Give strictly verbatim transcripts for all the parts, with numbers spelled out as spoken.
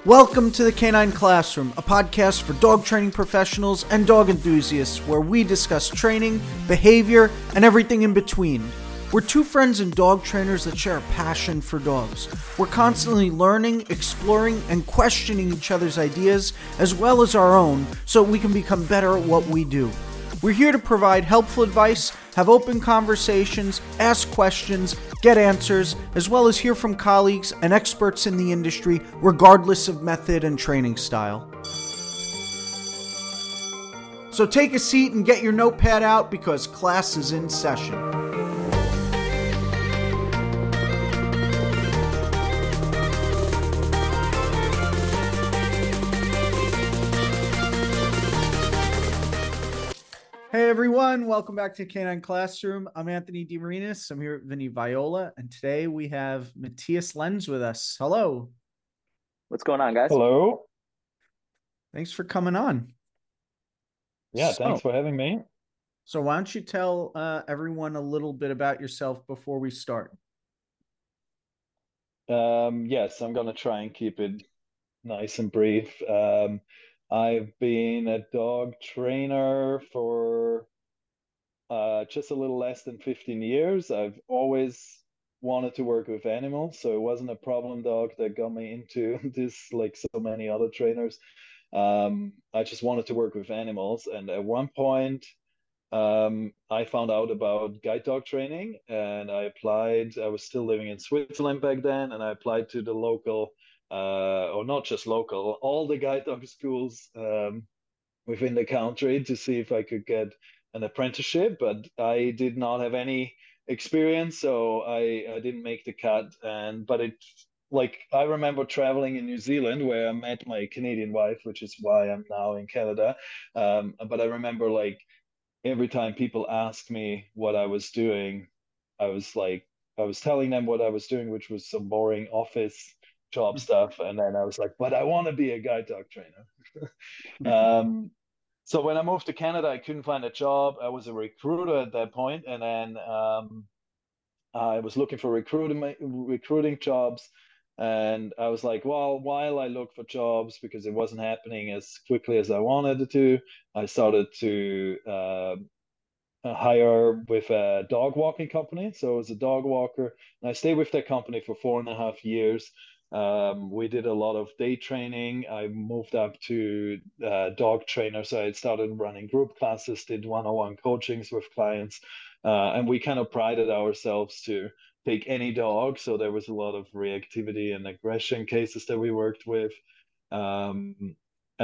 Welcome to the Canine Classroom, a podcast for dog training professionals and dog enthusiasts where we discuss training, behavior, and everything in between. We're two friends and dog trainers that share a passion for dogs. We're constantly learning, exploring, and questioning each other's ideas as well as our own so we can become better at what we do. We're here to provide helpful advice, have open conversations, ask questions, get answers, as well as hear from colleagues and experts in the industry, regardless of method and training style. So take a seat and get your notepad out because class is in session. Hey everyone, welcome back to Canine Classroom. I'm Anthony DeMarinis. I'm here with Vinny Viola, and today we have Matthias Lenz with us. Hello. What's going on, guys? Hello. Thanks for coming on. Yeah, so, thanks for having me. So why don't you tell uh, everyone a little bit about yourself before we start? Um, yes, I'm gonna try and keep it nice and brief. Um, I've been a dog trainer for uh, just a little less than fifteen years. I've always wanted to work with animals, so it wasn't a problem dog that got me into this like so many other trainers. Um, I just wanted to work with animals, and at one point, um, I found out about guide dog training, and I applied. I was still living in Switzerland back then, and I applied to the local, uh, or not just local, all the guide dog schools um, within the country to see if I could get an apprenticeship. But I did not have any experience, so I, I didn't make the cut. And but it like I remember traveling in New Zealand where I met my Canadian wife, which is why I'm now in Canada. Um, but I remember like every time people asked me what I was doing, I was like, I was telling them what I was doing, which was some boring office job stuff. And then I was like, but I want to be a guide dog trainer. um, so when I moved to Canada, I couldn't find a job. I was a recruiter at that point, and then um, I was looking for recruiting recruiting jobs. And I was like, well, while I look for jobs because it wasn't happening as quickly as I wanted it to, I started to uh, hire with a dog walking company. So I was a dog walker, and I stayed with that company for four and a half years. Um, we did a lot of day training. I moved up to uh, dog trainer, so I started running group classes, did one-on-one coachings with clients, uh, and we kind of prided ourselves to take any dog. So there was a lot of reactivity and aggression cases that we worked with. Um,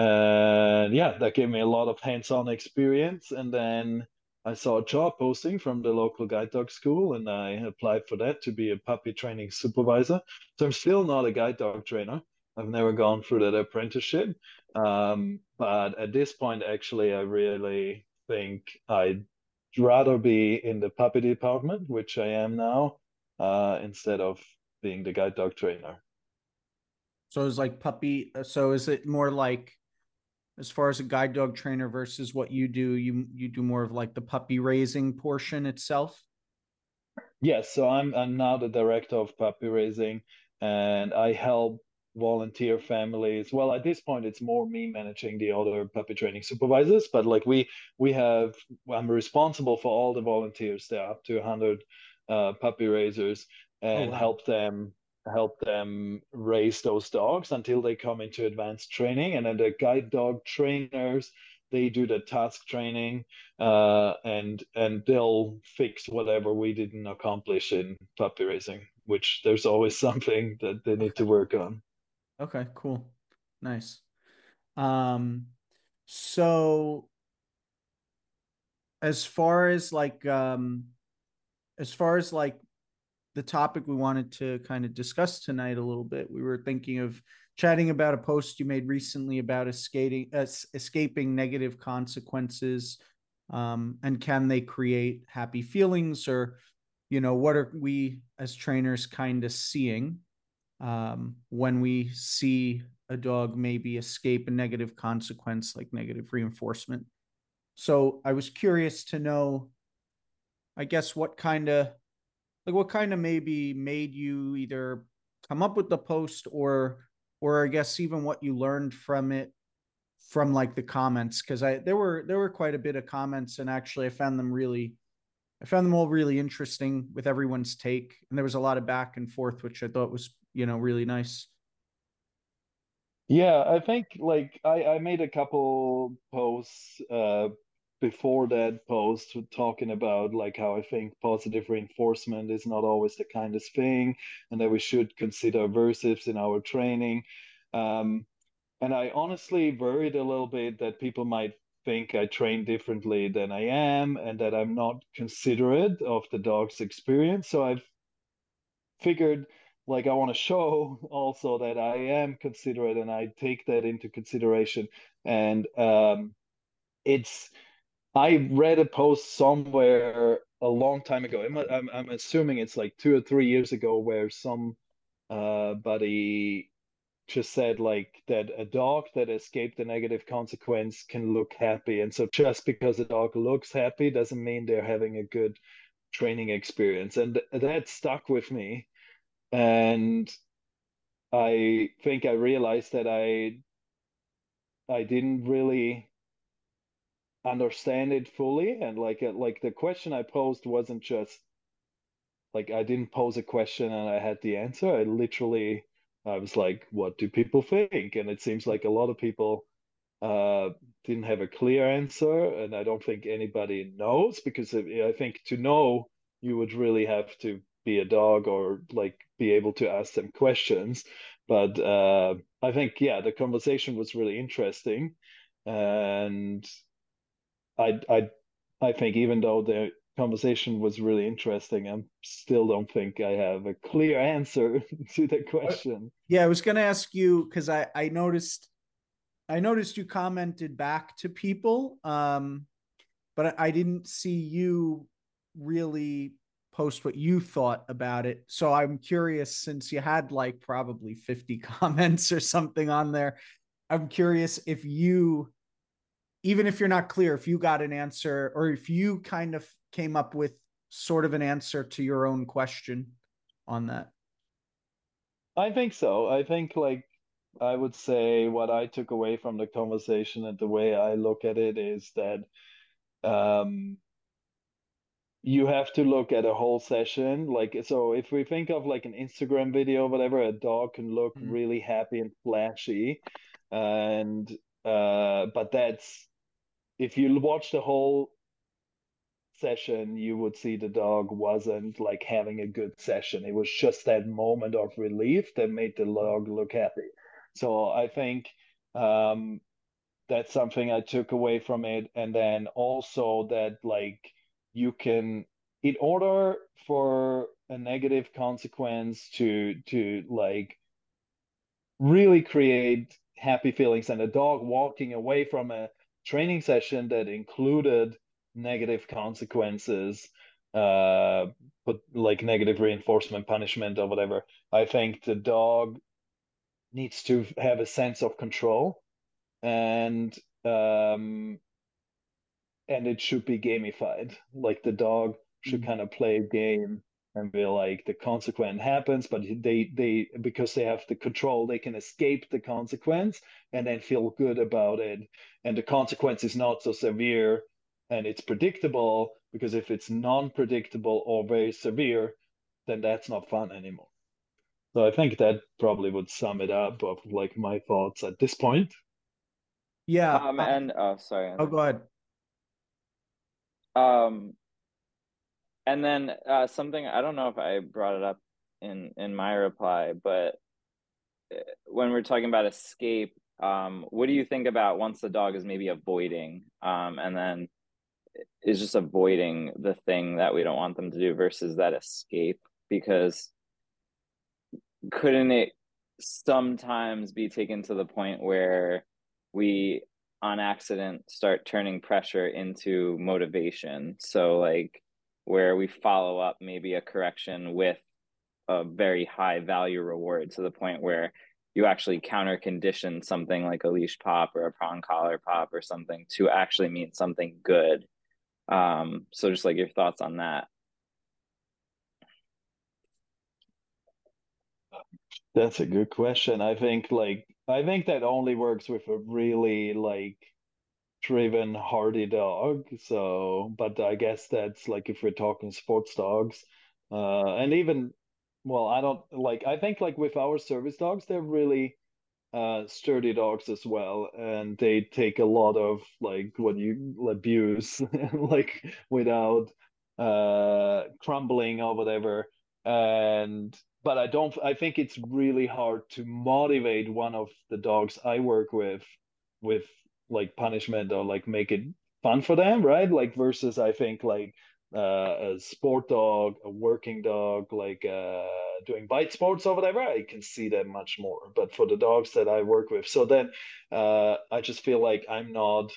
and yeah, that gave me a lot of hands-on experience. And then I saw a job posting from the local guide dog school, and I applied for that to be a puppy training supervisor. So I'm still not a guide dog trainer. I've never gone through that apprenticeship. Um, but at this point, actually, I really think I'd rather be in the puppy department, which I am now, uh, instead of being the guide dog trainer. So it's like puppy. So is it more like, as far as a guide dog trainer versus what you do, you you do more of like the puppy raising portion itself? Yes, so I'm I'm now the director of puppy raising, and I help volunteer families. Well, at this point, it's more me managing the other puppy training supervisors, but like we we have, I'm responsible for all the volunteers. There are up to one hundred uh, puppy raisers, Oh, and wow. help them help them raise those dogs until they come into advanced training, and then the guide dog trainers, they do the task training, uh, and and they'll fix whatever we didn't accomplish in puppy racing, which there's always something that they need to Okay. work on. Okay, cool. Nice. Um, so as far as like um as far as like the topic we wanted to kind of discuss tonight a little bit, we were thinking of chatting about a post you made recently about escaping uh, escaping negative consequences, um, and can they create happy feelings, or you know, what are we as trainers kind of seeing um, when we see a dog maybe escape a negative consequence like negative reinforcement. So I was curious to know, I guess, what kind of like what kind of maybe made you either come up with the post or or I guess even what you learned from it, from like the comments, because I there were there were quite a bit of comments, and actually I found them really I found them all really interesting with everyone's take, and there was a lot of back and forth, which I thought was, you know, really nice. Yeah, I think like I, I made a couple posts uh before that post talking about like how I think positive reinforcement is not always the kindest thing, and that we should consider aversives in our training. Um, and I honestly worried a little bit that people might think I train differently than I am, and that I'm not considerate of the dog's experience. So I've figured like I want to show also that I am considerate and I take that into consideration. And um, it's I read a post somewhere a long time ago. I'm, I'm, I'm assuming it's like two or three years ago, where some uh, buddy just said like that a dog that escaped a negative consequence can look happy, and so just because a dog looks happy doesn't mean they're having a good training experience, and that stuck with me. And I think I realized that I I didn't really understand it fully, and like uh, like the question I posed wasn't just like I didn't pose a question and I had the answer. I literally I was like, what do people think? And it seems like a lot of people uh, didn't have a clear answer, and I don't think anybody knows, because I think to know you would really have to be a dog or like be able to ask them questions. But uh, I think yeah, the conversation was really interesting, and I I I think even though the conversation was really interesting, I still don't think I have a clear answer to the question. Yeah, I was going to ask you because I I noticed I noticed you commented back to people, um, but I didn't see you really post what you thought about it. So I'm curious, since you had like probably fifty comments or something on there, I'm curious if you, even if you're not clear, if you got an answer or if you kind of came up with sort of an answer to your own question on that. I think so. I think like I would say what I took away from the conversation and the way I look at it is that um, you have to look at a whole session. Like, so if we think of like an Instagram video or whatever, a dog can look Mm. really happy and flashy. And uh, but that's if you watch the whole session, you would see the dog wasn't like having a good session. It was just that moment of relief that made the dog look happy. So I think um, that's something I took away from it. And then also that like you can, in order for a negative consequence to to like really create happy feelings, and a dog walking away from a training session that included negative consequences, uh but like negative reinforcement, punishment or whatever, I think the dog needs to have a sense of control, and um and it should be gamified. Like the dog should Mm. kind of play a game and be like the consequence happens, but they they because they have the control, they can escape the consequence and then feel good about it. And the consequence is not so severe and it's predictable, because if it's non-predictable or very severe, then that's not fun anymore. So I think that probably would sum it up of like my thoughts at this point. Yeah. Um, I, and oh, sorry, oh, Andrew. go ahead. Um, and then uh, something I don't know if I brought it up in in my reply, but uh, when we're talking about escape, um, what do you think about once the dog is maybe avoiding, um, and then is just avoiding the thing that we don't want them to do versus that escape? Because couldn't it sometimes be taken to the point where we on accident start turning pressure into motivation, so like where we follow up maybe a correction with a very high value reward to the point where you actually counter condition something like a leash pop or a prong collar pop or something to actually mean something good. Um so just like your thoughts on that. That's a good question. I think like I think that only works with a really like driven, hardy dog. So, but I guess that's like if we're talking sports dogs, uh, and even well, I don't like. I think like with our service dogs, they're really uh sturdy dogs as well, and they take a lot of like what you abuse like without uh crumbling or whatever. And but I don't. I think it's really hard to motivate one of the dogs I work with with like punishment or like make it fun for them, right? Like versus I think like uh, a sport dog, a working dog, like uh, doing bite sports or whatever, I can see them much more. But for the dogs that I work with, so then uh, I just feel like I'm not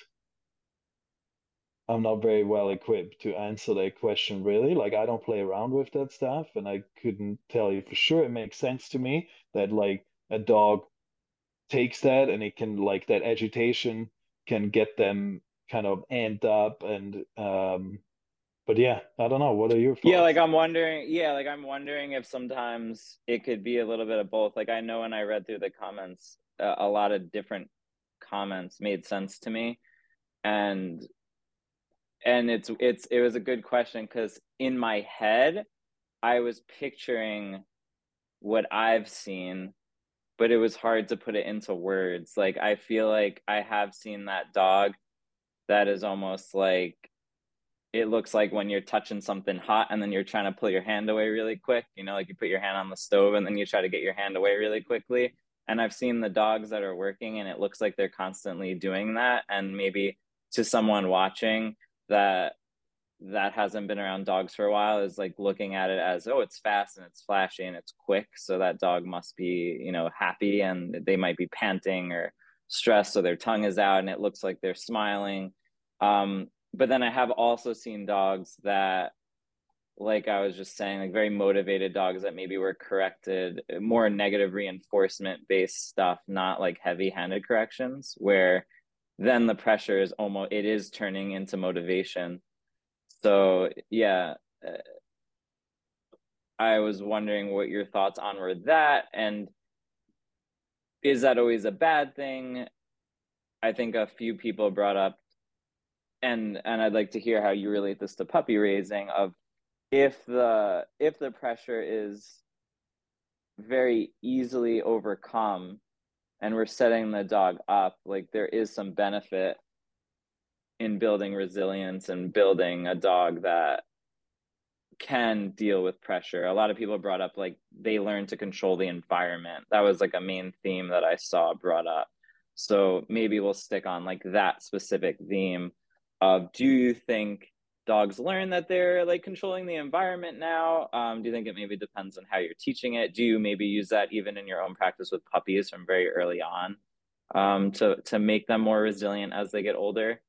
I'm not very well equipped to answer that question really. Like I don't play around with that stuff, and I couldn't tell you for sure. It makes sense to me that like a dog takes that and it can like that agitation can get them kind of amped up and um but yeah, I don't know. What are your Yeah, like thoughts? I'm wondering, yeah, like I'm wondering if sometimes it could be a little bit of both. Like I know when I read through the comments, uh, a lot of different comments made sense to me. And and it's it's it was a good question because in my head, I was picturing what I've seen, but it was hard to put it into words. Like I feel like I have seen that dog that is almost like it looks like when you're touching something hot and then you're trying to pull your hand away really quick, you know, like you put your hand on the stove and then you try to get your hand away really quickly. And I've seen the dogs that are working and it looks like they're constantly doing that. And maybe to someone watching that that hasn't been around dogs for a while is like looking at it as, oh, it's fast and it's flashy and it's quick, so that dog must be, you know, happy, and they might be panting or stressed, so their tongue is out and it looks like they're smiling. um but then I have also seen dogs that, like I was just saying, like very motivated dogs that maybe were corrected, more negative reinforcement based stuff, not like heavy handed corrections, where then the pressure is almost, it is turning into motivation. So yeah, uh, I was wondering what your thoughts on were that, and is that always a bad thing? I think a few people brought up, and and I'd like to hear how you relate this to puppy raising. Of if the if the pressure is very easily overcome, and we're setting the dog up, like there is some benefit in building resilience and building a dog that can deal with pressure. A lot of people brought up like they learn to control the environment. That was like a main theme that I saw brought up. So maybe we'll stick on like that specific theme of, do you think dogs learn that they're like controlling the environment now? Um, do you think it maybe depends on how you're teaching it? Do you maybe use that even in your own practice with puppies from very early on, um, to to make them more resilient as they get older?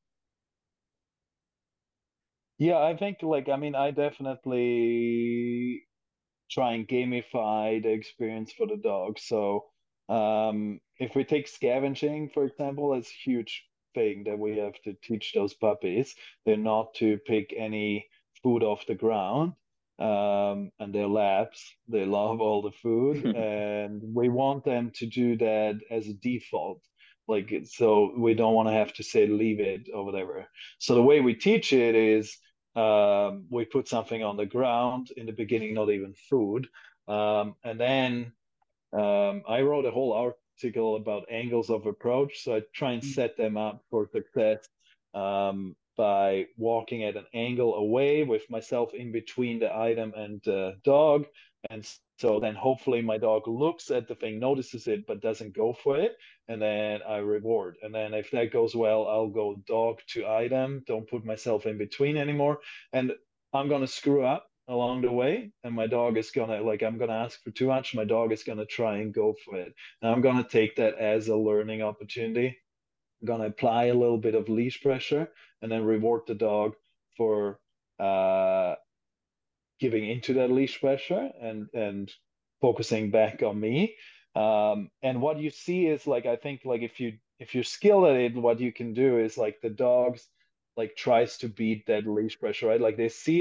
Yeah, I think like I mean I definitely try and gamify the experience for the dog. So um, if we take scavenging, for example, that's a huge thing that we have to teach those puppies. They're not to pick any food off the ground. Um, and they're labs. They love all the food, and we want them to do that as a default. Like so, we don't want to have to say leave it or whatever. So the way we teach it is um, we put something on the ground in the beginning, not even food. Um, and then um, I wrote a whole article about angles of approach. So I try and set them up for success um, by walking at an angle away with myself in between the item and the dog. And so then hopefully my dog looks at the thing, notices it, but doesn't go for it. And then I reward. And then if that goes well, I'll go dog to item, don't put myself in between anymore. And I'm going to screw up along the way, and my dog is gonna like I'm gonna ask for too much, my dog is gonna try and go for it, and I'm gonna take that as a learning opportunity. I'm gonna apply a little bit of leash pressure and then reward the dog for uh giving into that leash pressure and and focusing back on me. Um and what you see is like I think like if you if you're skilled at it, what you can do is like the dogs like tries to beat that leash pressure, right? Like they see it,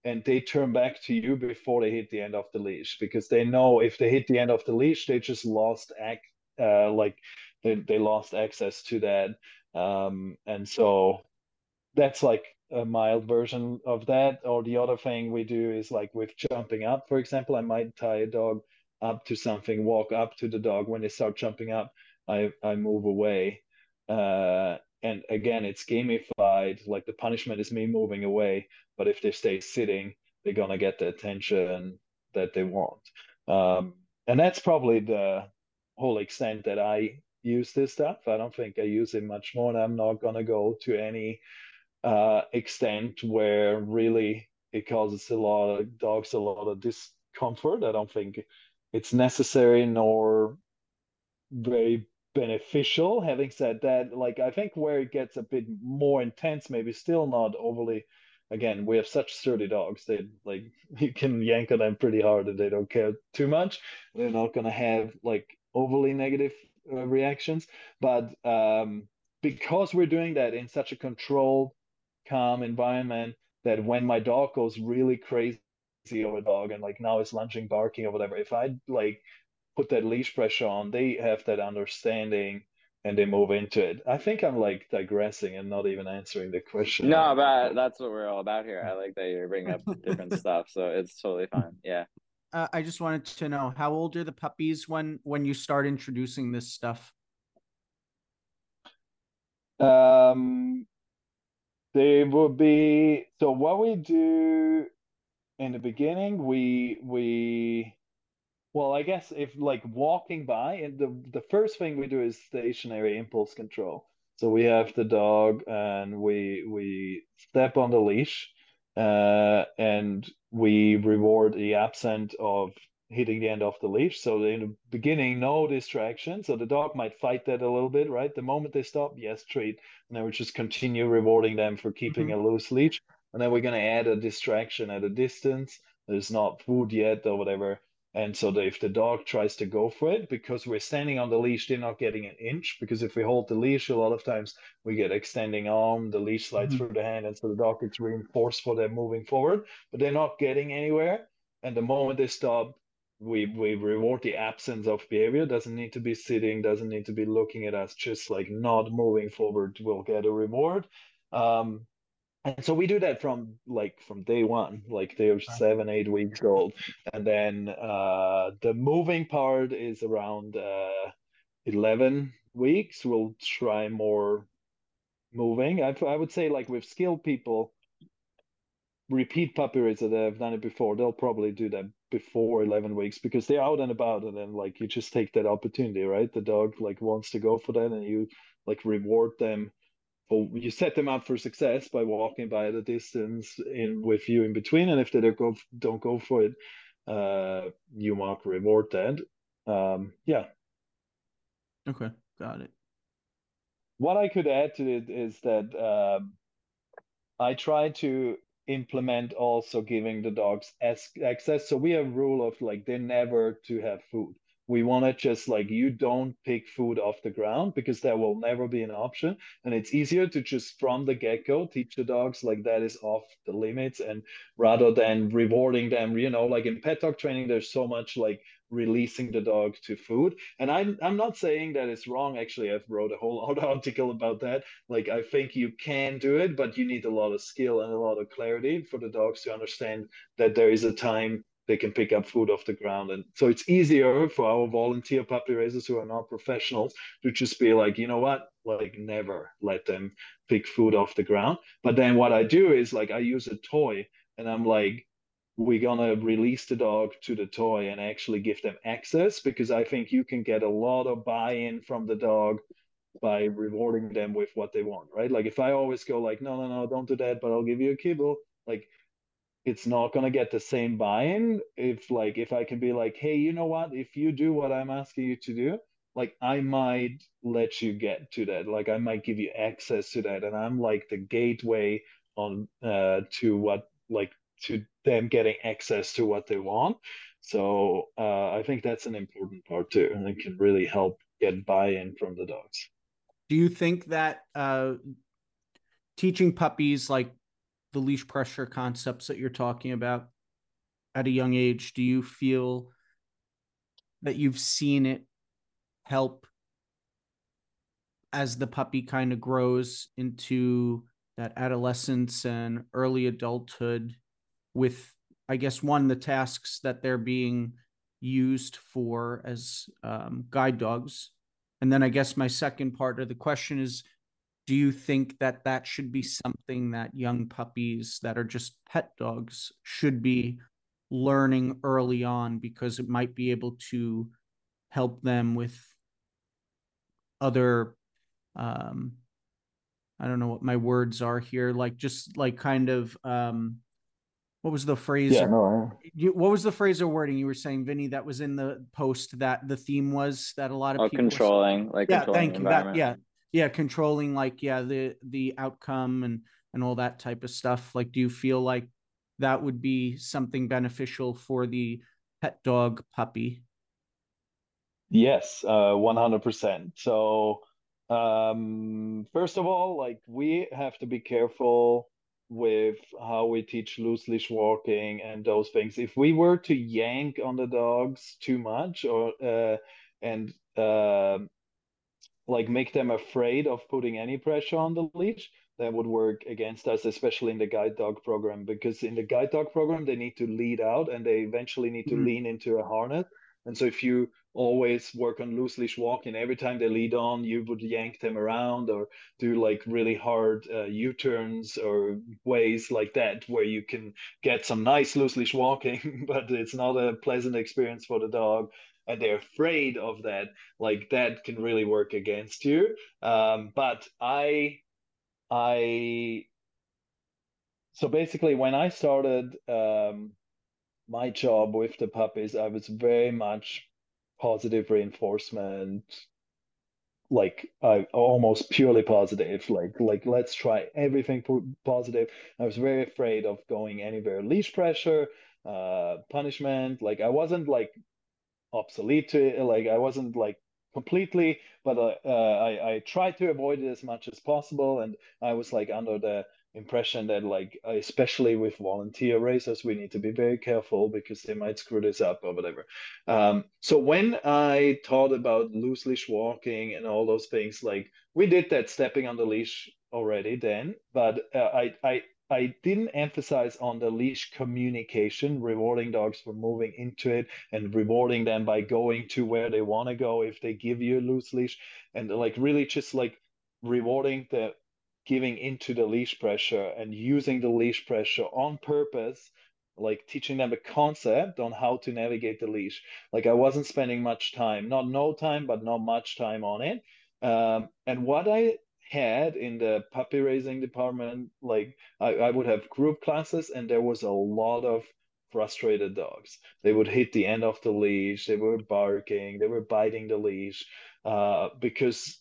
and they turn back to you before they hit the end of the leash, because they know if they hit the end of the leash, they just lost ac- uh, like they, they lost access to that. Um, and so that's like a mild version of that. Or the other thing we do is like with jumping up, for example, I might tie a dog up to something, walk up to the dog. When they start jumping up, I, I move away. Uh, and again, it's gamified. Like the punishment is me moving away, but if they stay sitting, they're gonna get the attention that they want. Um, and that's probably the whole extent that I use this stuff. I don't think I use it much more, and I'm not gonna go to any uh, extent where really it causes a lot of dogs a lot of discomfort. I don't think it's necessary nor very beneficial. Having said that, like I think where it gets a bit more intense, maybe still not overly. Again, we have such sturdy dogs that like you can yank on them pretty hard and they don't care too much. They're not gonna have like overly negative uh, reactions, but um, because we're doing that in such a controlled, calm environment, that when my dog goes really crazy over a dog and like now is lunging, barking or whatever, if I like put that leash pressure on, they have that understanding and they move into it. I think I'm like digressing and not even answering the question. No, but that's what we're all about here. I like that you're bringing up different stuff, so it's totally fine. Yeah. Uh, I just wanted to know, how old are the puppies when when you start introducing this stuff? Um, they will be, so what we do in the beginning, we we well, I guess if like walking by, and the the first thing we do is stationary impulse control. So we have the dog and we we step on the leash, uh, and we reward the absent of hitting the end of the leash. So in the beginning, no distraction. So the dog might fight that a little bit, right? The moment they stop, yes, treat. And then we just continue rewarding them for keeping Mhm. a loose leash. And then we're going to add a distraction at a distance. There's not food yet or whatever. And so if the dog tries to go for it, because we're standing on the leash, they're not getting an inch. Because if we hold the leash, a lot of times we get extending arm, the leash slides Mhm. through the hand, and so the dog gets reinforced for them moving forward, but they're not getting anywhere. And the moment they stop, we we reward the absence of behavior. Doesn't need to be sitting, doesn't need to be looking at us, just like not moving forward will get a reward. Um, and so we do that from like from day one, like they're seven, eight weeks old. And then uh, the moving part is around uh, eleven weeks. We'll try more moving. I, I would say like with skilled people, repeat puppy raids that have done it before, they'll probably do that before eleven weeks because they're out and about. And then like you just take that opportunity, right? The dog like wants to go for that and you like reward them. Well, you set them up for success by walking by at a distance in with you in between, and if they don't go don't go for it, uh, you mark reward that. Um, yeah. Okay, got it. What I could add to it is that um, I try to implement also giving the dogs as access. So we have a rule of like they're never to have food. We want to just like you don't pick food off the ground because that will never be an option. And it's easier to just from the get-go teach the dogs like that is off the limits and rather than rewarding them, you know, like in pet dog training, there's so much like releasing the dog to food. And I'm I'm not saying that it's wrong. Actually, I've wrote a whole article about that. Like I think you can do it, but you need a lot of skill and a lot of clarity for the dogs to understand that there is a time they can pick up food off the ground. And so it's easier for our volunteer puppy raisers who are not professionals to just be like, you know what, like never let them pick food off the ground. But then what I do is like I use a toy and I'm like, we're gonna release the dog to the toy and actually give them access because I think you can get a lot of buy-in from the dog by rewarding them with what they want, right? Like if I always go like, no, no, no, don't do that, but I'll give you a kibble, like it's not gonna get the same buy-in. If like if I can be like, hey, you know what? If you do what I'm asking you to do, like I might let you get to that. Like I might give you access to that, and I'm like the gateway on uh to what like to them getting access to what they want. So uh, I think that's an important part too, and it can really help get buy-in from the dogs. Do you think that uh, teaching puppies like the leash pressure concepts that you're talking about at a young age, do you feel that you've seen it help as the puppy kind of grows into that adolescence and early adulthood with, I guess, one, the tasks that they're being used for as um, guide dogs? And then I guess my second part of the question is, do you think that that should be something that young puppies that are just pet dogs should be learning early on, because it might be able to help them with other, um, I don't know what my words are here, like just like kind of, um, what was the phrase? Yeah, or, no, you, what was the phrase or wording you were saying, Vinny, that was in the post that the theme was that a lot of Oh, people were, controlling, like yeah, controlling the thank you. That, environment. yeah, yeah, controlling, like, yeah, the the outcome and and all that type of stuff. Like, do you feel like that would be something beneficial for the pet dog puppy? yes, uh, one hundred percent. So, um, first of all, like we have to be careful with how we teach loose leash walking and those things. If we were to yank on the dogs too much or uh, and uh, like make them afraid of putting any pressure on the leash, that would work against us, especially in the guide dog program, because in the guide dog program they need to lead out and they eventually need to Mhm. lean into a harness. And so if you always work on loose leash walking, every time they lead on, you would yank them around or do like really hard uh, U-turns or ways like that, where you can get some nice loose leash walking, but it's not a pleasant experience for the dog. And they're afraid of that, like that can really work against you. Um, but I, I, so basically, when I started um, my job with the puppies, I was very much positive reinforcement, like I almost purely positive, like like let's try everything positive. I was very afraid of going anywhere leash pressure, uh, punishment. Like I wasn't like obsolete to it. Like I wasn't like completely, but uh, uh, I I tried to avoid it as much as possible. And I was like under the impression that like especially with volunteer racers, we need to be very careful because they might screw this up or whatever. Um, so when I thought about loose leash walking and all those things, like we did that stepping on the leash already then, but uh, I I I didn't emphasize on the leash communication, rewarding dogs for moving into it and rewarding them by going to where they want to go if they give you a loose leash, and like really just like rewarding the giving into the leash pressure and using the leash pressure on purpose, like teaching them a concept on how to navigate the leash. Like I wasn't spending much time, not no time, but not much time on it. Um, and what I had in the puppy raising department, like I, I would have group classes, and there was a lot of frustrated dogs. They would hit the end of the leash, they were barking, they were biting the leash, uh, because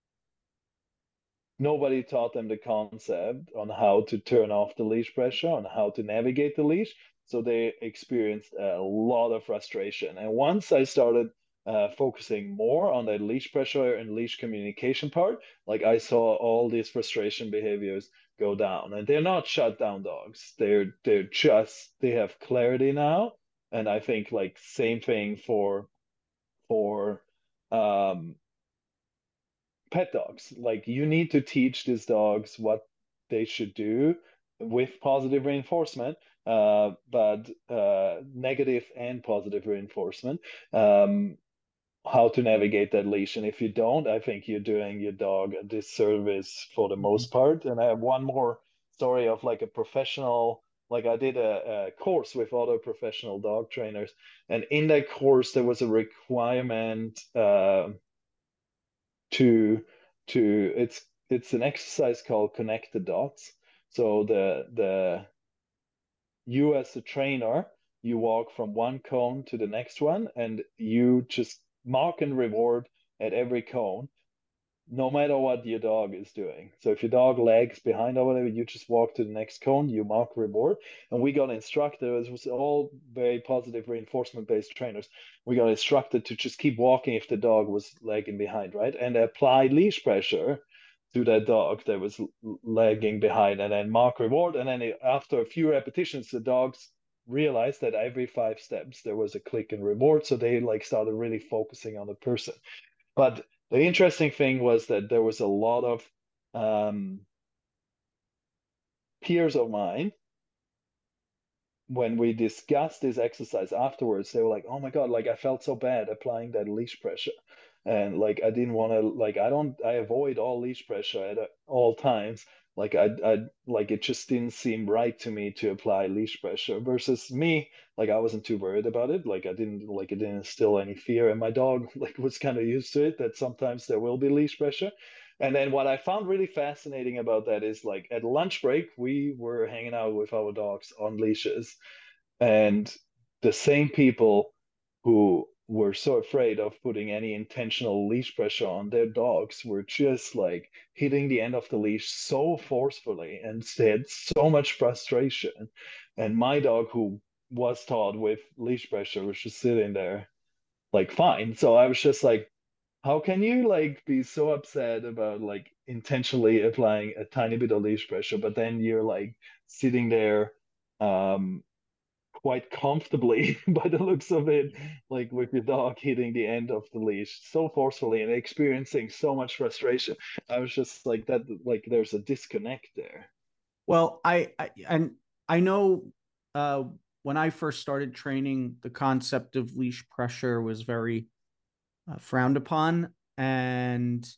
nobody taught them the concept on how to turn off the leash pressure, on how to navigate the leash. So they experienced a lot of frustration. And once I started uh, focusing more on that leash pressure and leash communication part, like I saw all these frustration behaviors go down. And they're not shut down dogs. They're they're just they have clarity now. And I think like same thing for for um pet dogs. Like you need to teach these dogs what they should do with positive reinforcement, uh, but uh, negative and positive reinforcement. Um, how to navigate that leash. And if you don't, I think you're doing your dog a disservice for the Mhm. most part. And I have one more story of like a professional, like I did a, a course with other professional dog trainers. And in that course, there was a requirement uh, to to it's it's an exercise called connect the dots. So the the you as a trainer, you walk from one cone to the next one, and you just mark and reward at every cone, no matter what your dog is doing. So if your dog lags behind or whatever, you just walk to the next cone, you mark reward. And we got instructed, it was all very positive reinforcement based trainers. We got instructed to just keep walking if the dog was lagging behind, right? And apply leash pressure to that dog that was lagging behind, and then mark reward. And then it, after a few repetitions, the dogs realized that every five steps there was a click and reward. So they like started really focusing on the person. But the interesting thing was that there was a lot of um, peers of mine, when we discussed this exercise afterwards, they were like, "Oh my God, like I felt so bad applying that leash pressure." And like I didn't want to, like I don't I avoid all leash pressure at all times. Like I I like it just didn't seem right to me to apply leash pressure versus me, like I wasn't too worried about it. Like I didn't like it didn't instill any fear. And my dog like was kind of used to it that sometimes there will be leash pressure. And then what I found really fascinating about that is like at lunch break, we were hanging out with our dogs on leashes, and the same people who were so afraid of putting any intentional leash pressure on their dogs were just like hitting the end of the leash so forcefully, and they had so much frustration. And my dog, who was taught with leash pressure, was just sitting there like fine. So I was just like, how can you like be so upset about like intentionally applying a tiny bit of leash pressure, but then you're like sitting there um quite comfortably by the looks of it, like with your dog hitting the end of the leash so forcefully and experiencing so much frustration. I was just like that, like there's a disconnect there. Well, I, I and I know uh, when I first started training, the concept of leash pressure was very uh, frowned upon, and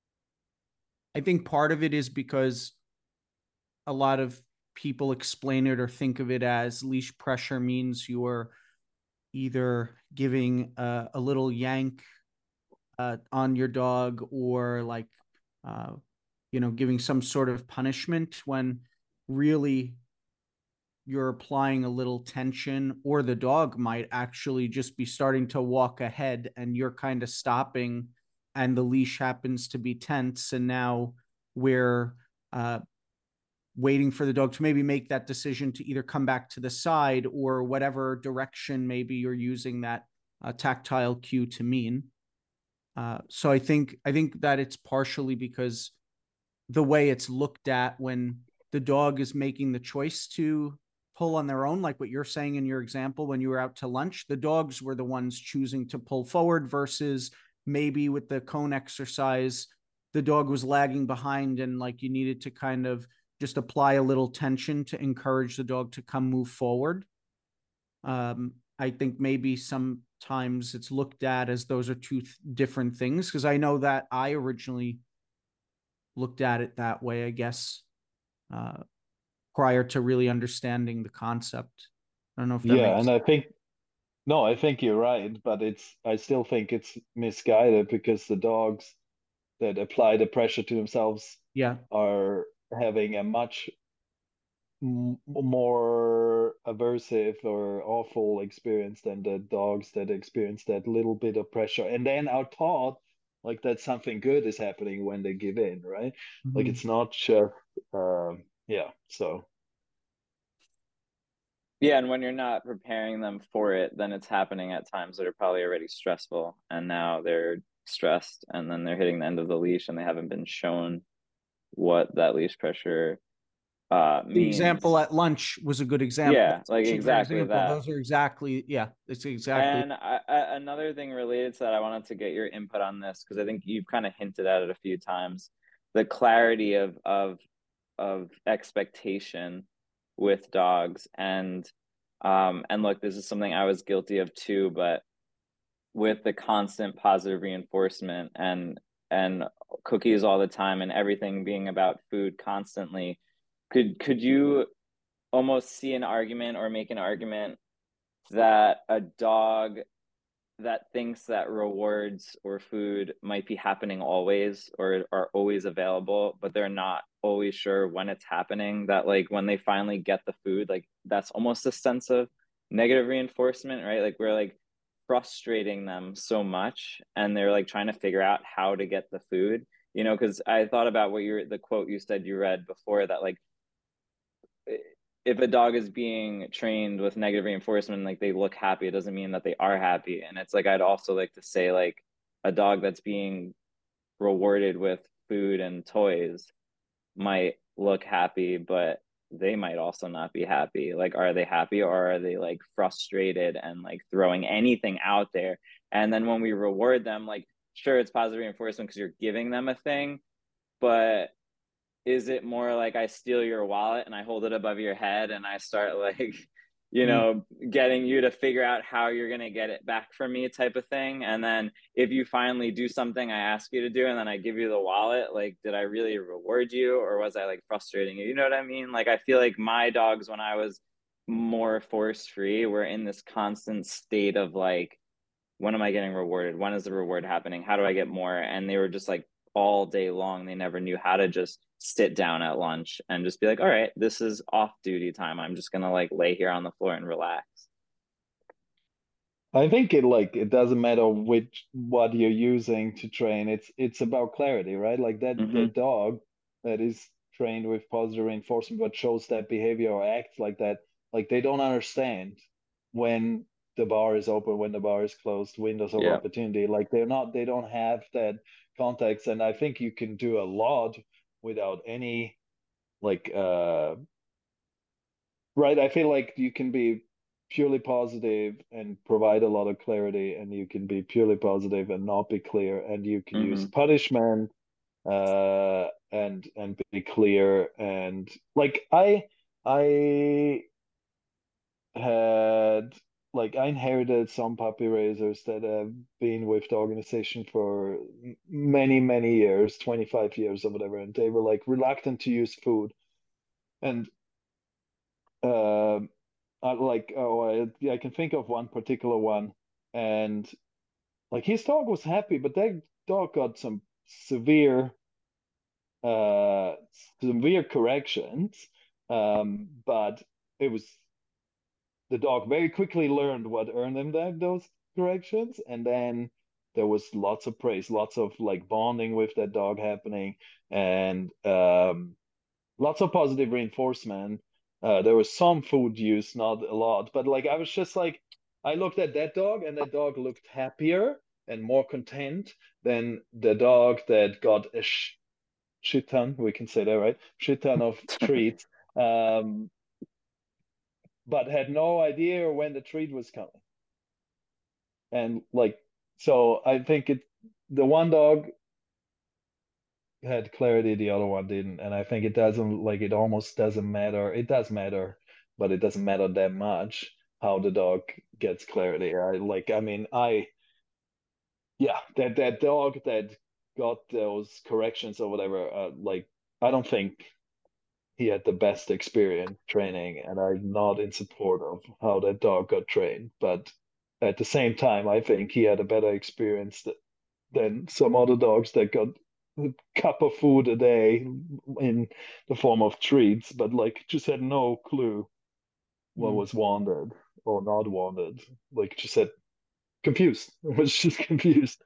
I think part of it is because a lot of people explain it or think of it as leash pressure means you're either giving a, a little yank uh, on your dog, or like uh, you know, giving some sort of punishment, when really you're applying a little tension, or the dog might actually just be starting to walk ahead and you're kind of stopping, and the leash happens to be tense, and now we're uh, waiting for the dog to maybe make that decision to either come back to the side or whatever direction maybe you're using that uh, tactile cue to mean. Uh, so I think I think that it's partially because the way it's looked at when the dog is making the choice to pull on their own, like what you're saying in your example when you were out to lunch, the dogs were the ones choosing to pull forward, versus maybe with the cone exercise, the dog was lagging behind and like you needed to kind of just apply a little tension to encourage the dog to come move forward. Um, I think maybe sometimes it's looked at as those are two th- different things, because I know that I originally looked at it that way, I guess, uh, prior to really understanding the concept. I don't know if that Yeah, makes and I think no, I think you're right, but it's I still think it's misguided because the dogs that apply the pressure to themselves yeah. are having a much more aversive or awful experience than the dogs that experience that little bit of pressure and then are taught like that something good is happening when they give in, right? Like Mm-hmm. it's not just um yeah, so Yeah, and when you're not preparing them for it, then it's happening at times that are probably already stressful, and now they're stressed, and then they're hitting the end of the leash, and they haven't been shown what that leash pressure uh The example means. at lunch was a good example. Yeah, That's like such a great exactly example. that. Those are exactly, yeah, it's exactly. And I, I, another thing related to that, I wanted to get your input on this because I think you've kind of hinted at it a few times. The clarity of of of expectation with dogs, and um and look, this is something I was guilty of too, but with the constant positive reinforcement and and cookies all the time and everything being about food constantly, could could you almost see an argument or make an argument that a dog that thinks that rewards or food might be happening always or are always available, but they're not always sure when it's happening, that like when they finally get the food, like that's almost a sense of negative reinforcement, right? Like we're like frustrating them so much and they're like trying to figure out how to get the food, you know, because I thought about what you're the quote you said you read before, that like if a dog is being trained with negative reinforcement, like they look happy, it doesn't mean that they are happy. And it's like I'd also like to say like a dog that's being rewarded with food and toys might look happy, but they might also not be happy. Like, are they happy, or are they like frustrated and like throwing anything out there? And then when we reward them, like, sure, it's positive reinforcement because you're giving them a thing, but is it more like I steal your wallet and I hold it above your head and I start like, you Mm. know, getting you to figure out how you're going to get it back from me type of thing? And then if you finally do something I ask you to do and then I give you the wallet, like, did I really reward you, or was I like frustrating you? You know what I mean? Like, I feel like my dogs, when I was more force free, were in this constant state of like, when am I getting rewarded? When is the reward happening? How do I get more? And they were just like all day long. They never knew how to just sit down at lunch and just be like, all right, this is off duty time. I'm just gonna like lay here on the floor and relax. I think it like it doesn't matter which what you're using to train. It's it's about clarity, right? Like that Mm-hmm. that dog that is trained with positive reinforcement but shows that behavior or acts like that, like they don't understand when the bar is open, when the bar is closed, windows of Yeah. opportunity. Like they're not, they don't have that context. And I think you can do a lot without any like uh right. I feel like you can be purely positive and provide a lot of clarity, and you can be purely positive and not be clear, and you can use Mm-hmm. punishment uh and and be clear. And like I I had like I inherited some puppy raisers that have been with the organization for many, many years, twenty-five years or whatever, and they were like reluctant to use food. And um I like oh I, I can think of one particular one, and like his dog was happy, but that dog got some severe uh severe corrections. Um, but it was the dog very quickly learned what earned him that those corrections, and then there was lots of praise, lots of like bonding with that dog happening, and um lots of positive reinforcement. Uh, there was some food use, not a lot, but like I was just like, I looked at that dog, and that dog looked happier and more content than the dog that got a sh- shit ton. We can say that, right? Shit ton of treats, um, but had no idea when the treat was coming. And like, so I think it, the one dog had clarity, the other one didn't. And I think it doesn't, like it almost doesn't matter. It does matter, but it doesn't matter that much how the dog gets clarity. I like, I mean, I yeah, that that dog that got those corrections or whatever, uh, like I don't think he had the best experience training, and I'm not in support of how that dog got trained. But at the same time, I think he had a better experience th- than some other dogs that got a cup of food a day in the form of treats, but like just had no clue what Mm. was wanted or not wanted. Like just said confused. Was just confused.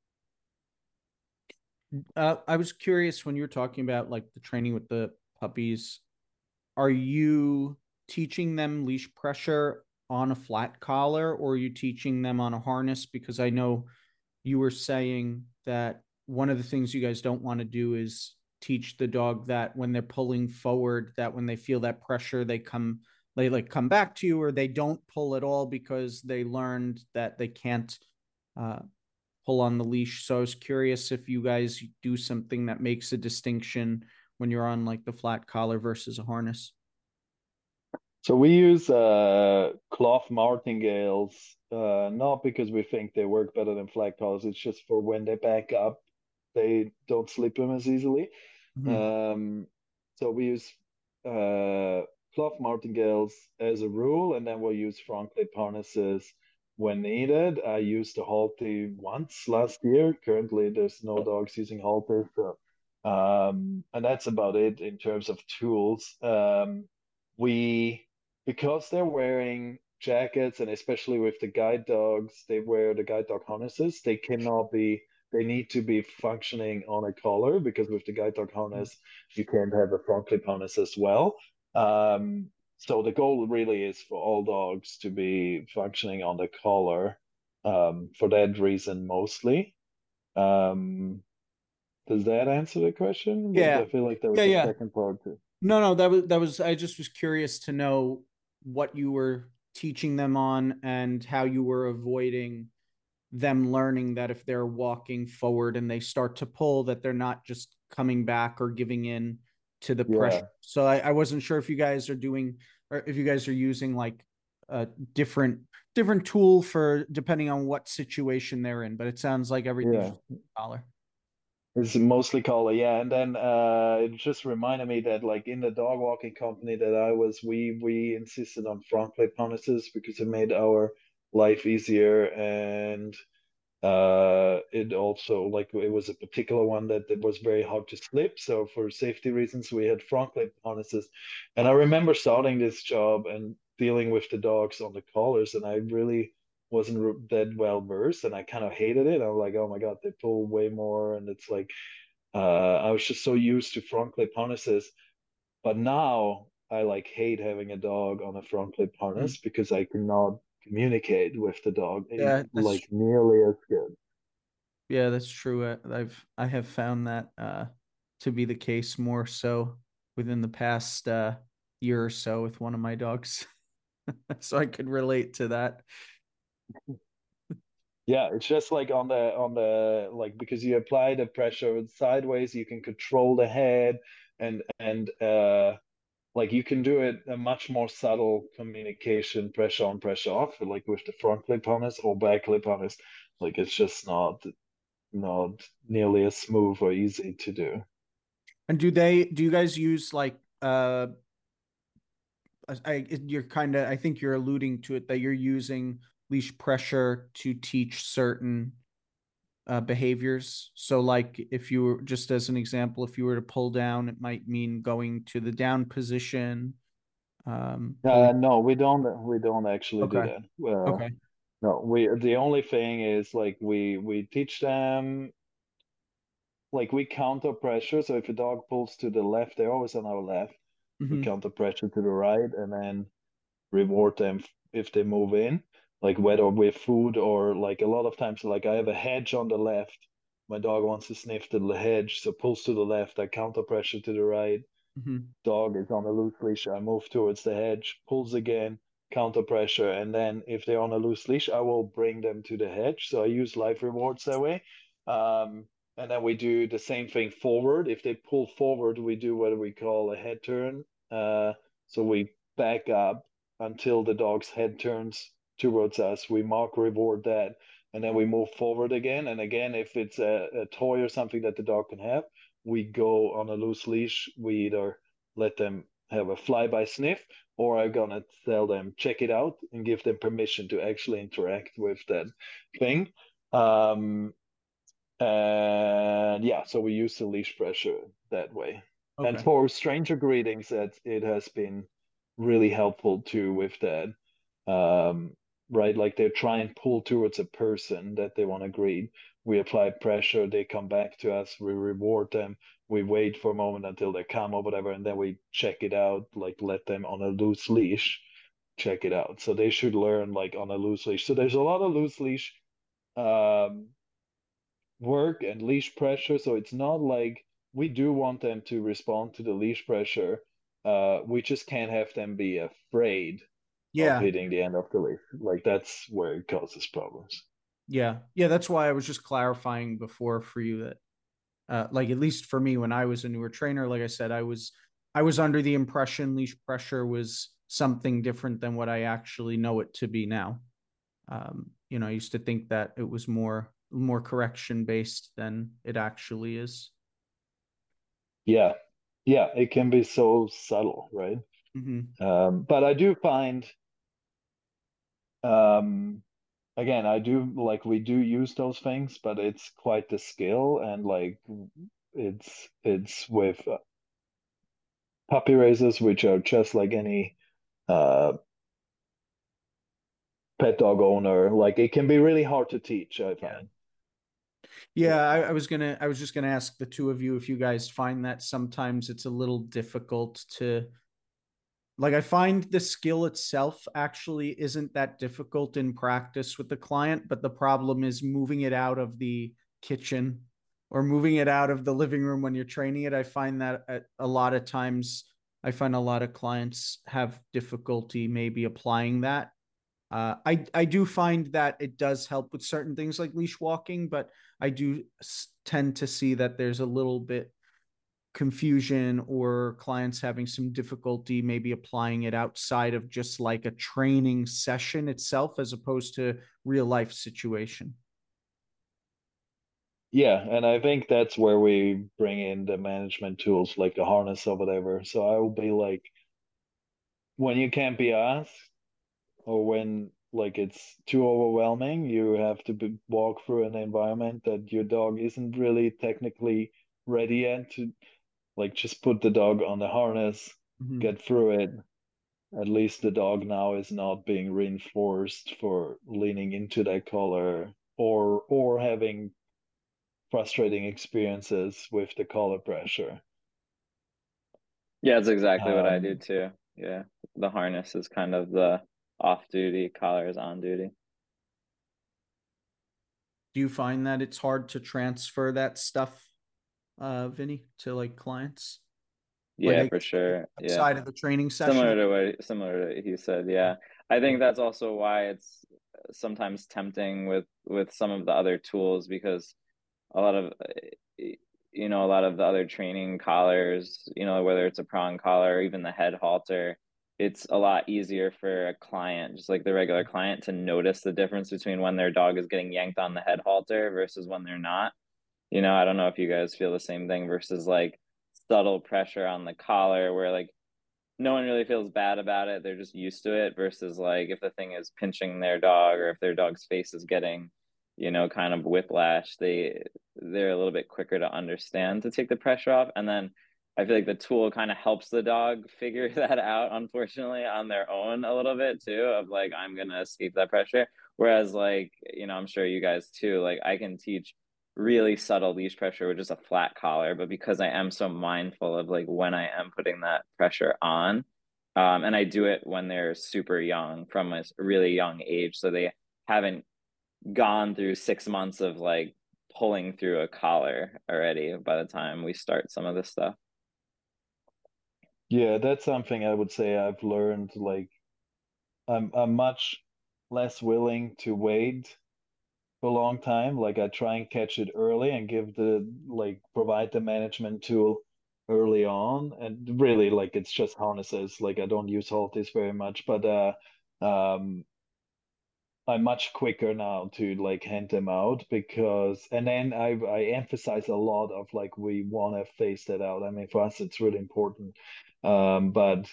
Uh, I was curious when you were talking about like the training with the puppies. Are you teaching them leash pressure on a flat collar, or are you teaching them on a harness? Because I know you were saying that one of the things you guys don't want to do is teach the dog that when they're pulling forward, that when they feel that pressure, they come, they like come back to you, or they don't pull at all because they learned that they can't uh, pull on the leash. So I was curious if you guys do something that makes a distinction when you're on like the flat collar versus a harness. So we use uh, cloth martingales, uh, not because we think they work better than flat collars. It's just for when they back up, they don't slip them as easily. Mm-hmm. Um, so we use uh, cloth martingales as a rule, and then we'll use front clip harnesses when needed. I used a halter once last year. Currently, there's no dogs using halter, so um, and that's about it in terms of tools. Um, we because they're wearing jackets, and especially with the guide dogs, they wear the guide dog harnesses. They cannot be they need to be functioning on a collar, because with the guide dog harness, you can't have a front clip harness as well. Um, so the goal really is for all dogs to be functioning on the collar, um, for that reason mostly. Um, does that answer the question? But Yeah. I feel like there was Yeah, a yeah. second part too. No, no, that was that was I just was curious to know what you were teaching them on and how you were avoiding them learning that if they're walking forward and they start to pull, that they're not just coming back or giving in to the pressure. Yeah. So I, I wasn't sure if you guys are doing or if you guys are using like a different different tool for depending on what situation they're in, but it sounds like everything's Yeah. just a collar. It's mostly collar, yeah. And then uh, it just reminded me that, like in the dog walking company that I was, we we insisted on front clip harnesses because it made our life easier, and uh, it also like it was a particular one that, that was very hard to slip. So for safety reasons, we had front clip harnesses. And I remember starting this job and dealing with the dogs on the collars, and I really wasn't that well versed, and I kind of hated it. I was like, oh my God, they pull way more, and it's like uh, I was just so used to front clip harnesses. But now I like hate having a dog on a front clip Mm. harness because I cannot communicate with the dog Yeah, that's like nearly as good. yeah, that's true. I, I've I have found that uh, to be the case more so within the past uh, year or so with one of my dogs. So I could relate to that. Yeah, it's just like on the on the like because you apply the pressure sideways, you can control the head, and and uh like you can do it a much more subtle communication, pressure on, pressure off, like with the front clip harness or back clip harness. Like it's just not not nearly as smooth or easy to do. And do they do you guys use like uh I you're kind of I think you're alluding to it that you're using leash pressure to teach certain uh, behaviors. So like if you were just as an example, if you were to pull down, it might mean going to the down position, um, pulling. Uh, no, we don't. We don't actually do Okay. that. Uh, Okay. no, we the only thing is like we we teach them like we counter pressure. So if a dog pulls to the left, they're always on our left. We Mm-hmm. counter pressure to the right, and then reward them if they move in, like whether with food or like a lot of times, like I have a hedge on the left. My dog wants to sniff the hedge, so pulls to the left. I counter pressure to the right. Mm-hmm. Dog is on a loose leash. I move towards the hedge, pulls again, counter pressure, and then if they're on a loose leash, I will bring them to the hedge. So I use life rewards that way. Um, and then we do the same thing forward. If they pull forward, we do what we call a head turn. Uh, so we back up until the dog's head turns towards us. We mark reward that, and then we move forward again. And again, if it's a, a toy or something that the dog can have, we go on a loose leash. We either let them have a flyby sniff, or I'm gonna tell them check it out and give them permission to actually interact with that thing. Um, and yeah, so we use the leash pressure that way. And Okay. for stranger greetings, that it has been really helpful too with that. Um, right, like they try and pull towards a person that they want to greet. We apply pressure, they come back to us, we reward them, we wait for a moment until they come or whatever, and then we check it out, like let them on a loose leash, check it out. So they should learn like on a loose leash. So there's a lot of loose leash um, work and leash pressure. So it's not like we do want them to respond to the leash pressure. Uh, we just can't have them be afraid of Yeah. hitting the end of the leash. Like that's where it causes problems. Yeah. Yeah. That's why I was just clarifying before for you that, uh, like at least for me, when I was a newer trainer, like I said, I was I was under the impression leash pressure was something different than what I actually know it to be now. Um, you know, I used to think that it was more more correction based than it actually is. Yeah. Yeah, it can be so subtle, right? Mm-hmm. Um, but I do find um again, I do like we do use those things, but it's quite the skill, and like it's it's with uh, puppy raisers, which are just like any uh pet dog owner. Like it can be really hard to teach, I Yeah. find. Yeah, I, I was gonna I was just gonna ask the two of you if you guys find that sometimes it's a little difficult to like I find the skill itself actually isn't that difficult in practice with the client, but the problem is moving it out of the kitchen or moving it out of the living room when you're training it. I find that at a lot of times, I find a lot of clients have difficulty maybe applying that. Uh, I I do find that it does help with certain things like leash walking, but I do tend to see that there's a little bit confusion or clients having some difficulty maybe applying it outside of just like a training session itself as opposed to real life situation. Yeah, and I think that's where we bring in the management tools like the harness or whatever. So I will be like, when you can't be asked, or when like it's too overwhelming, you have to be, walk through an environment that your dog isn't really technically ready yet to, like, just put the dog on the harness, Mm-hmm. get through it. At least the dog now is not being reinforced for leaning into that collar or or having frustrating experiences with the collar pressure. Yeah, that's exactly what I do Um, too. Yeah. The harness is kind of the off duty, collar is on duty. Do you find that it's hard to transfer that stuff, uh, Vinny, to like clients? Like Yeah, I for guess sure. Yeah. outside of the training Similar session? to what similar to he said, yeah. I think that's also why it's sometimes tempting with with some of the other tools because a lot of you know a lot of the other training collars, you know, whether it's a prong collar or even the head halter, it's a lot easier for a client, just like the regular client, to notice the difference between when their dog is getting yanked on the head halter versus when they're not. You know, I don't know if you guys feel the same thing versus like subtle pressure on the collar where like no one really feels bad about it. They're just used to it versus like if the thing is pinching their dog or if their dog's face is getting, you know, kind of whiplash, they they're a little bit quicker to understand to take the pressure off. And then I feel like the tool kind of helps the dog figure that out, unfortunately, on their own a little bit too, of like, I'm gonna escape that pressure. Whereas like, you know, I'm sure you guys too, like I can teach really subtle leash pressure with just a flat collar, but because I am so mindful of like when I am putting that pressure on, um, and I do it when they're super young from a really young age, so they haven't gone through six months of like pulling through a collar already by the time we start some of this stuff. yeah, that's something I would say I've learned. Like, I'm I'm much less willing to wait for a long time. Like, I try and catch it early and give the like provide the management tool early on. And really, like, it's just harnesses. Like, I don't use halters very much, but uh, um, I'm much quicker now to like hand them out because, and then I I emphasize a lot of like we want to phase that out. I mean, for us, it's really important. Um, but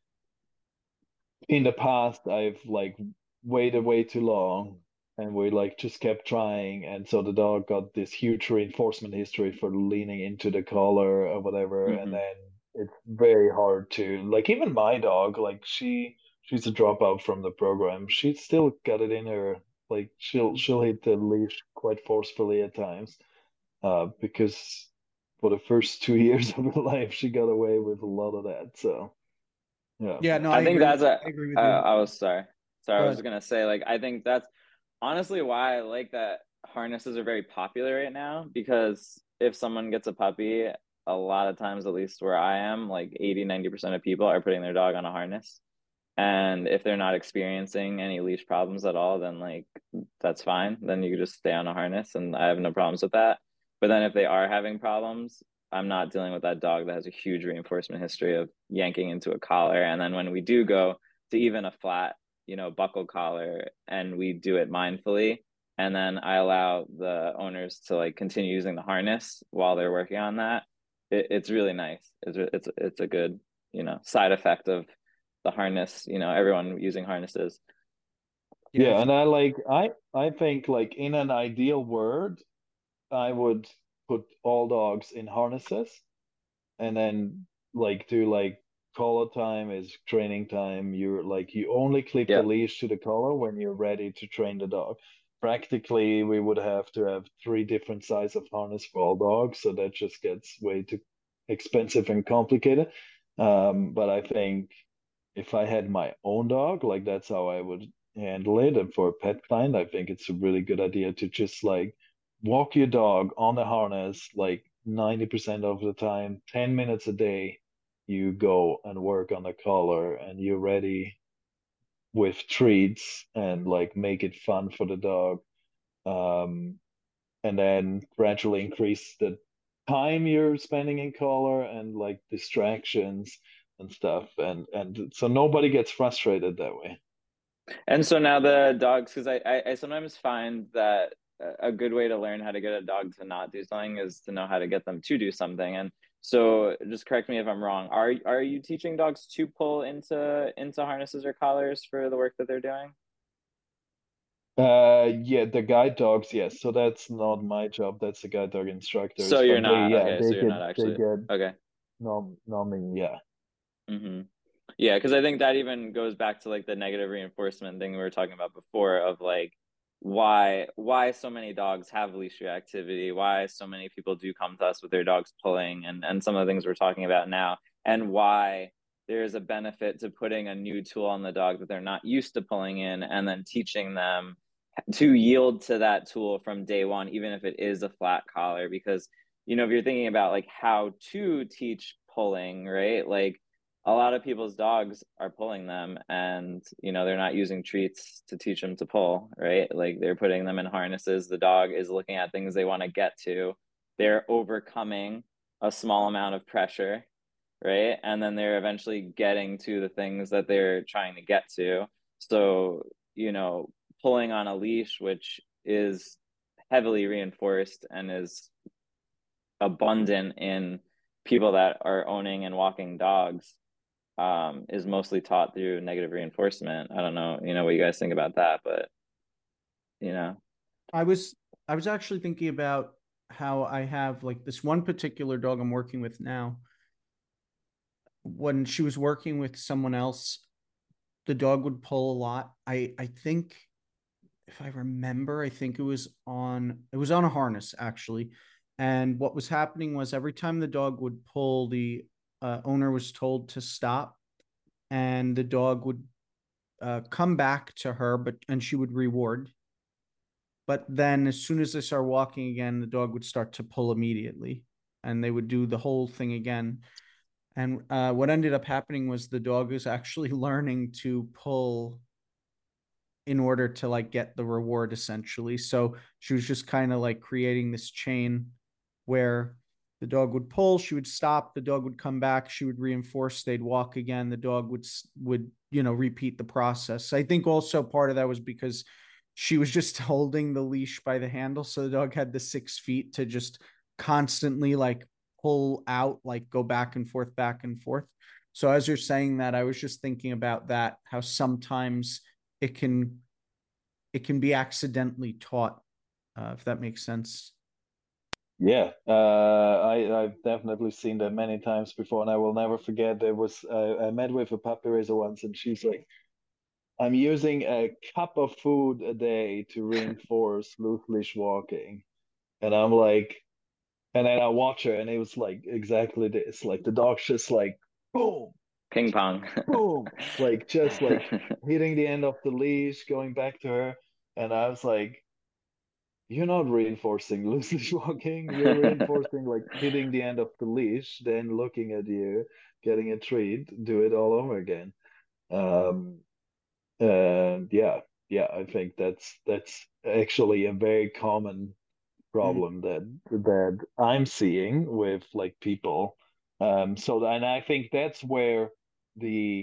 in the past, I've like waited way too long, and we like just kept trying, and so the dog got this huge reinforcement history for leaning into the collar or whatever, and Mm-hmm. then it's very hard to like even my dog, like she she's a dropout from the program. She's still got it in her. Like she'll she'll hit the leash quite forcefully at times, uh, because for the first two years of her life, she got away with a lot of that. So yeah. Yeah, no, I I think agree. that's a. I agree Uh, with you. I was sorry. Sorry, I was But just gonna say like I think that's honestly why I like that harnesses are very popular right now because if someone gets a puppy, a lot of times, at least where I am, like eighty ninety percent of people are putting their dog on a harness. And if they're not experiencing any leash problems at all, then like that's fine. Then you can just stay on a harness and I have no problems with that. But then if they are having problems, I'm not dealing with that dog that has a huge reinforcement history of yanking into a collar. And then when we do go to even a flat, you know, buckle collar and we do it mindfully, and then I allow the owners to like continue using the harness while they're working on that, it, it's really nice. It's it's it's a good, you know, side effect of the harness, you know, everyone using harnesses. yeah, I Yeah, and think I like I I think like in an ideal world, I would put all dogs in harnesses and then like do like collar time is training time. You're like you only clip the Yeah. leash to the collar when you're ready to train the dog. Practically, we would have to have three different size of harness for all dogs, so that just gets way too expensive and complicated. Um, but I think if I had my own dog, like that's how I would handle it. And for a pet client, I think it's a really good idea to just like walk your dog on the harness like ninety percent of the time, ten minutes a day, you go and work on the collar and you're ready with treats and like make it fun for the dog. Um, and then gradually increase the time you're spending in collar and like distractions and stuff. And and so nobody gets frustrated that way. And so now the dogs, because I, I I sometimes find that a a good way to learn how to get a dog to not do something is to know how to get them to do something. And so just correct me if I'm wrong. Are are you teaching dogs to pull into into harnesses or collars for the work that they're doing? Uh, yeah, the guide dogs, yes. So that's not my job. That's the guide dog So instructors. you're But they, not, yeah, okay, they so you're get not they actually, get okay. nom nomming, yeah. Mm-hmm. Yeah, because I think that even goes back to like the negative reinforcement thing we were talking about before of like why why so many dogs have leash reactivity, why so many people do come to us with their dogs pulling and and some of the things we're talking about now, and why there's a benefit to putting a new tool on the dog that they're not used to pulling in and then teaching them to yield to that tool from day one, even if it is a flat collar. Because, you know, if you're thinking about like how to teach pulling, right? Like a lot of people's dogs are pulling them and, you know, they're not using treats to teach them to pull, right? Like they're putting them in harnesses. The dog is looking at things they want to get to. They're overcoming a small amount of pressure, right? And then they're eventually getting to the things that they're trying to get to. So, you know, pulling on a leash, which is heavily reinforced and is abundant in people that are owning and walking dogs, um, is mostly taught through negative reinforcement. I don't know, you know, what you guys think about that, but you know. I was I was actually thinking about how I have like this one particular dog I'm working with now. When she was working with someone else, the dog would pull a lot. I I think if I remember, I think it was on it was on a harness actually. And what was happening was every time the dog would pull, the uh, owner was told to stop, and the dog would uh, come back to her, but and she would reward. But then, as soon as they start walking again, the dog would start to pull immediately, and they would do the whole thing again. And uh, what ended up happening was the dog was actually learning to pull in order to like get the reward essentially. So she was just kind of like creating this chain where the dog would pull, she would stop, the dog would come back, she would reinforce, they'd walk again, the dog would would you know repeat the process. I think also part of that was because she was just holding the leash by the handle, so the dog had the six feet to just constantly like pull out, like go back and forth, back and forth. So as you're saying that, I was just thinking about that, how sometimes it can it can be accidentally taught, uh, if that makes sense. Yeah, uh, I I've definitely seen that many times before, and I will never forget. There was uh, I met with a puppy raiser once, and she's like, "I'm using a cup of food a day to reinforce loose leash walking," and I'm like, and then I watch her, and it was like exactly this. Like the dog's just like boom, Ping pong. boom, like just like hitting the end of the leash, going back to her, and I was like, you're not reinforcing loose leash walking. You're reinforcing like hitting the end of the leash, then looking at you, getting a treat, do it all over again. Um, and yeah, yeah, I think that's that's actually a very common Mm. problem that that I'm seeing with like people. Um, so and I think that's where the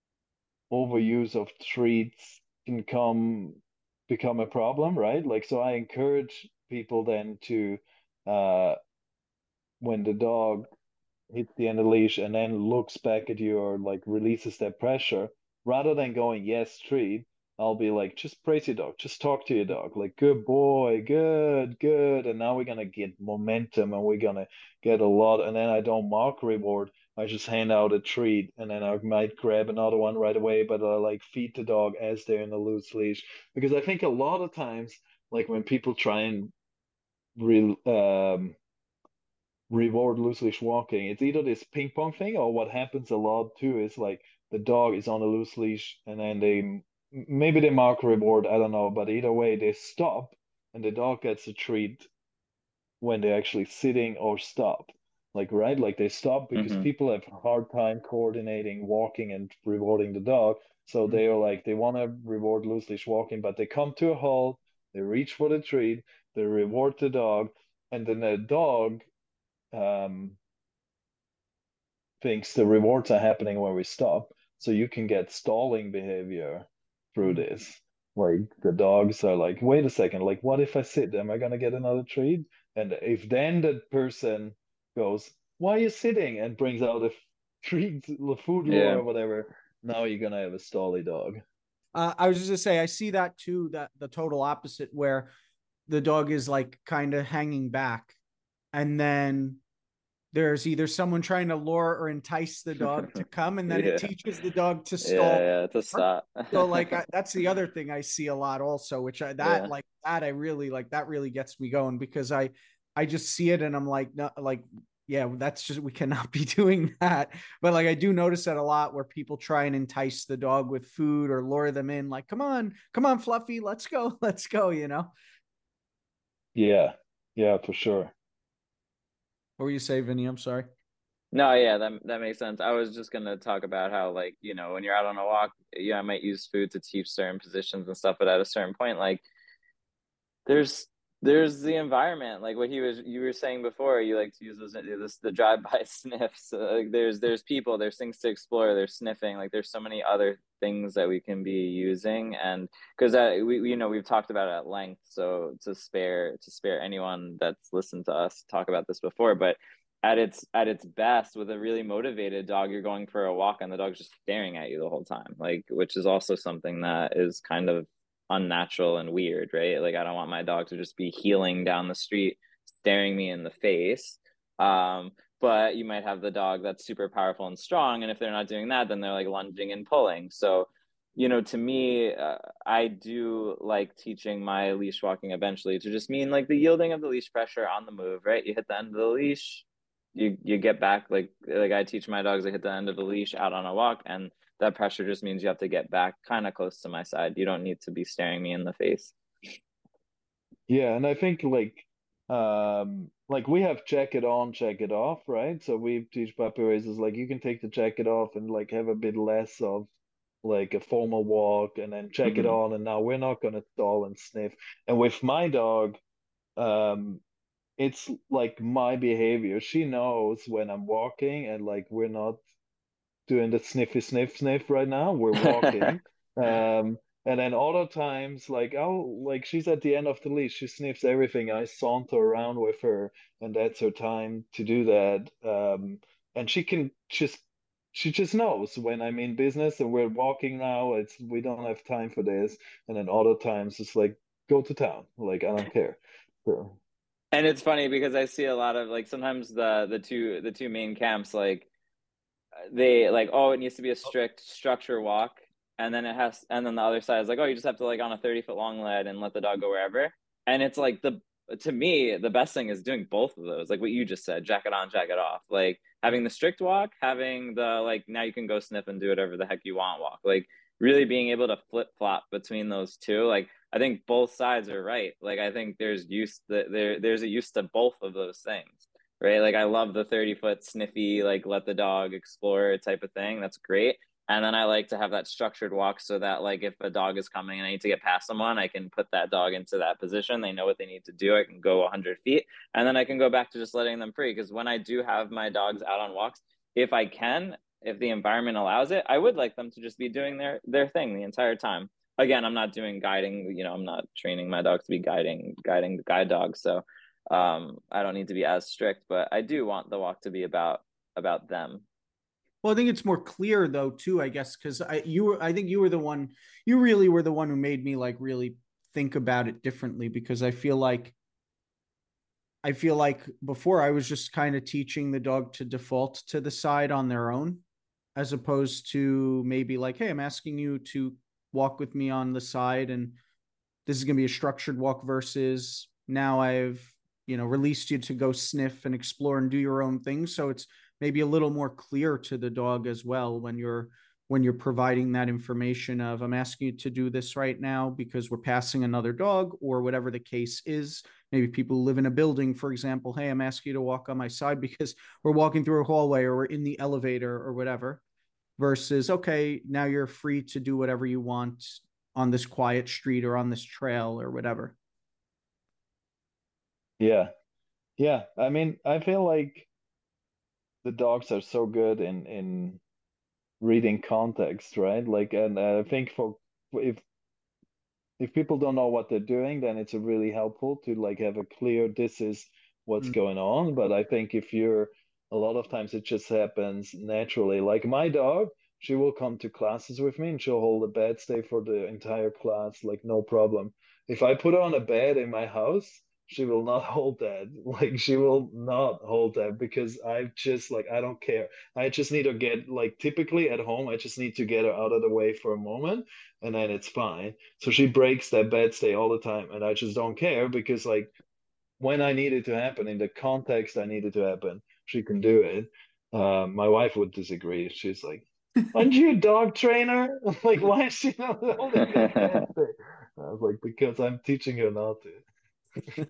overuse of treats can come become a problem, right? Like, so I encourage people then to, uh, when the dog hits the end of the leash and then looks back at you or like releases that pressure, rather than going, yes, treat, I'll be like, just praise your dog, just talk to your dog, like, good boy, good, good. And now we're gonna get momentum and we're gonna get a lot. And then I don't mark reward. I just hand out a treat and then I might grab another one right away, but I like feed the dog as they're in a loose leash. Because I think a lot of times, like when people try and re um reward loose leash walking. It's either this ping pong thing or what happens a lot too is like the dog is on a loose leash and then they maybe they mark reward, I don't know, but either way they stop and the dog gets a treat when they're actually sitting or stop. Like, right? Like they stop because Mm-hmm. people have a hard time coordinating walking and rewarding the dog. So they are like, they want to reward loose leash walking, but they come to a halt, they reach for the treat, they reward the dog, and then the dog um, thinks the rewards are happening when we stop. So you can get stalling behavior through Mm. this. Like the dogs are like, wait a second, like what if I sit? Am I gonna get another treat? And if then the person goes, why are you sitting? And brings out a treat, the food lure Yeah. or whatever, now you're gonna have a stally dog. Uh, I was just gonna say, I see that too, that the total opposite where the dog is like kind of hanging back, and then there's either someone trying to lure or entice the dog to come, and then it Yeah. teaches the dog to Yeah. stall. Yeah. To stop. So like I, that's the other thing I see a lot also, which I that Yeah. like that I really like that really gets me going because I I just see it and I'm like no like yeah that's just we cannot be doing that. But like I do notice that a lot where people try and entice the dog with food or lure them in like come on come on Fluffy, let's go, let's go, you know. Yeah, yeah, for sure. What were you say, Vinny? I'm sorry. No, yeah, that that makes sense. I was just gonna talk about how, like, you know, when you're out on a walk, yeah, I might use food to teach certain positions and stuff, but at a certain point, like, there's there's the environment, like what he was you were saying before. You like to use those this the drive-by sniffs. Uh, like, there's there's people, there's things to explore. There's sniffing. Like, there's so many other things that we can be using, and because uh, we we- you know we've talked about it at length. So to spare to spare anyone that's listened to us talk about this before, but at its at its best with a really motivated dog, you're going for a walk and the dog's just staring at you the whole time, like, which is also something that is kind of unnatural and weird, right? Like, I don't want my dog to just be heeling down the street staring me in the face. Um, but you might have the dog that's super powerful and strong, and if they're not doing that, then they're like lunging and pulling. So, you know, to me, uh, I do like teaching my leash walking eventually to just mean like the yielding of the leash pressure on the move, right? You hit the end of the leash, you you get back, like like I teach my dogs, I hit the end of the leash out on a walk, and that pressure just means you have to get back kind of close to my side. You don't need to be staring me in the face. Yeah, and I think like um like we have check it on, check it off, right? So we teach puppy raisers like you can take the jacket off and like have a bit less of like a formal walk and then check it Mm-hmm. on and now we're not gonna stall and sniff. And with my dog, um it's like my behavior. She knows when I'm walking and like we're not doing the sniffy sniff sniff right now. We're walking. Um, and then other times, like oh, like she's at the end of the leash, she sniffs everything. I saunter around with her, and that's her time to do that. Um, and she can just she just knows when I'm in business and we're walking now. It's we don't have time for this. And then other times it's like go to town. Like I don't care. So, And it's funny because I see a lot of, like, sometimes the the two the two main camps, like, they like, oh, it needs to be a strict structure walk, and then it has and then the other side is like, oh, you just have to, like, on a thirty foot long lead and let the dog go wherever. And it's like, the to me the best thing is doing both of those, like what you just said, jacket on, jacket off, like having the strict walk, having the, like, now you can go sniff and do whatever the heck you want walk, like really being able to flip flop between those two. Like, I think both sides are right. Like, I think there's use that there there's a use to both of those things, right? Like, I love the thirty foot sniffy, like, let the dog explore type of thing. That's great. And then I like to have that structured walk so that, like, if a dog is coming and I need to get past someone, I can put that dog into that position. They know what they need to do. I can go one hundred feet and then I can go back to just letting them free. Because when I do have my dogs out on walks, if I can, if the environment allows it, I would like them to just be doing their, their thing the entire time. Again, I'm not doing guiding, you know, I'm not training my dogs to be guiding, guiding the guide dogs. So um I don't need to be as strict, but I do want the walk to be about about them. Well, I think it's more clear though too, I guess, because I you were I think you were the one you really were the one who made me like really think about it differently because I feel like I feel like before I was just kind of teaching the dog to default to the side on their own, as opposed to maybe like, hey, I'm asking you to walk with me on the side and this is going to be a structured walk versus now I've, you know, released you to go sniff and explore and do your own thing. So it's maybe a little more clear to the dog as well when you're when you're providing that information of I'm asking you to do this right now because we're passing another dog or whatever the case is. maybe people who live in a building, for example. Hey, I'm asking you to walk on my side because we're walking through a hallway or we're in the elevator or whatever. Versus, okay, now you're free to do whatever you want on this quiet street or on this trail or whatever. Yeah. Yeah. I mean, I feel like the dogs are so good in in reading context, right? Like, and I think for if if people don't know what they're doing, then it's really helpful to like have a clear this is what's Mm. going on. But I think if you're a lot of times it just happens naturally. Like my dog, she will come to classes with me and she'll hold a bed stay for the entire class, like no problem. If I put her on a bed in my house, she will not hold that. Like she will not hold that because I just like I don't care. I just need to get like typically at home, I just need to get her out of the way for a moment and then it's fine. So she breaks that bed stay all the time, and I just don't care because like when I need it to happen, in the context I need it to happen, she can do it. Uh, my wife would disagree. She's like, "Aren't you a dog trainer? Like, why is she not holding that bed stay?" I was like, "Because I'm teaching her not to."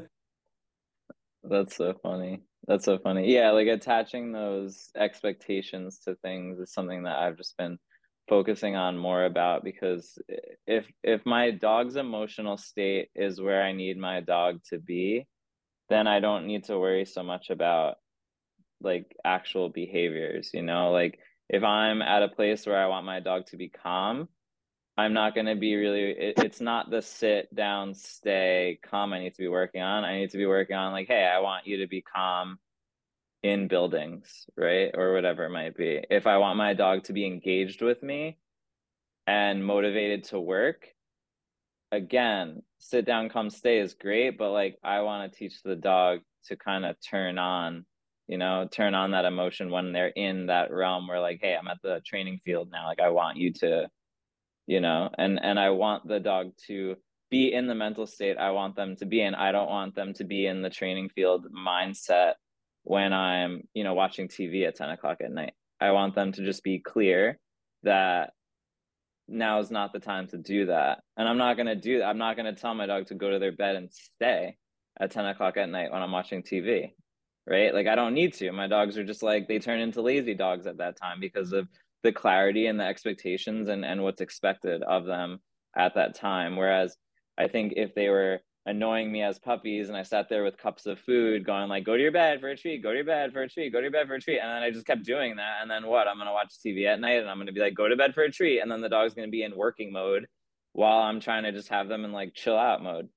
That's so funny. That's so funny. Yeah, like attaching those expectations to things is something that I've just been focusing on more about because if if my dog's emotional state is where I need my dog to be, then I don't need to worry so much about like actual behaviors, you know? Like if I'm at a place where I want my dog to be calm, I'm not going to be really, it, it's not the sit down, stay calm I need to be working on. I need to be working on like, hey, I want you to be calm in buildings, right? Or whatever it might be. If I want my dog to be engaged with me and motivated to work, again, sit down, come stay is great, but like I want to teach the dog to kind of turn on, you know, turn on that emotion when they're in that realm where like, hey, I'm at the training field now. Like I want you to, you know, and and I want the dog to be in the mental state I want them to be in. I don't want them to be in the training field mindset when I'm, you know, watching T V at ten o'clock at night. I want them to just be clear that now is not the time to do that. And I'm not going to do that. I'm not going to tell my dog to go to their bed and stay at ten o'clock at night when I'm watching T V, right? Like, I don't need to. My dogs are just like, they turn into lazy dogs at that time because of the clarity and the expectations and, and what's expected of them at that time. Whereas I think if they were annoying me as puppies and I sat there with cups of food going like, go to your bed for a treat, go to your bed for a treat, go to your bed for a treat. And then I just kept doing that. And then what? I'm going to watch T V at night and I'm going to be like, go to bed for a treat. And then the dog's going to be in working mode while I'm trying to just have them in like chill out mode.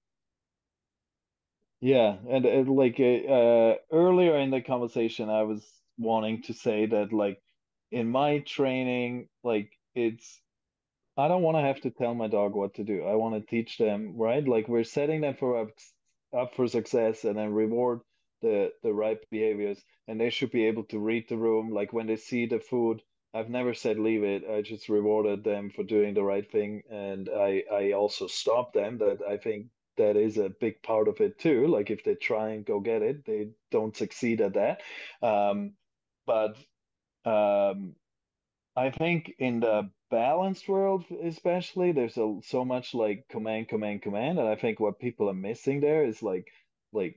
Yeah, and, and like uh, earlier in the conversation, I was wanting to say that like in my training, like it's I don't want to have to tell my dog what to do. I want to teach them, right? Like we're setting them for up, up for success and then reward the the right behaviors. And they should be able to read the room. Like when they see the food, I've never said leave it. I just rewarded them for doing the right thing. And I I also stopped them. That I think that is a big part of it too. Like if they try and go get it, they don't succeed at that. Um, but um I think in the balanced world, especially, there's a, so much like command, command, command, and I think what people are missing there is like, like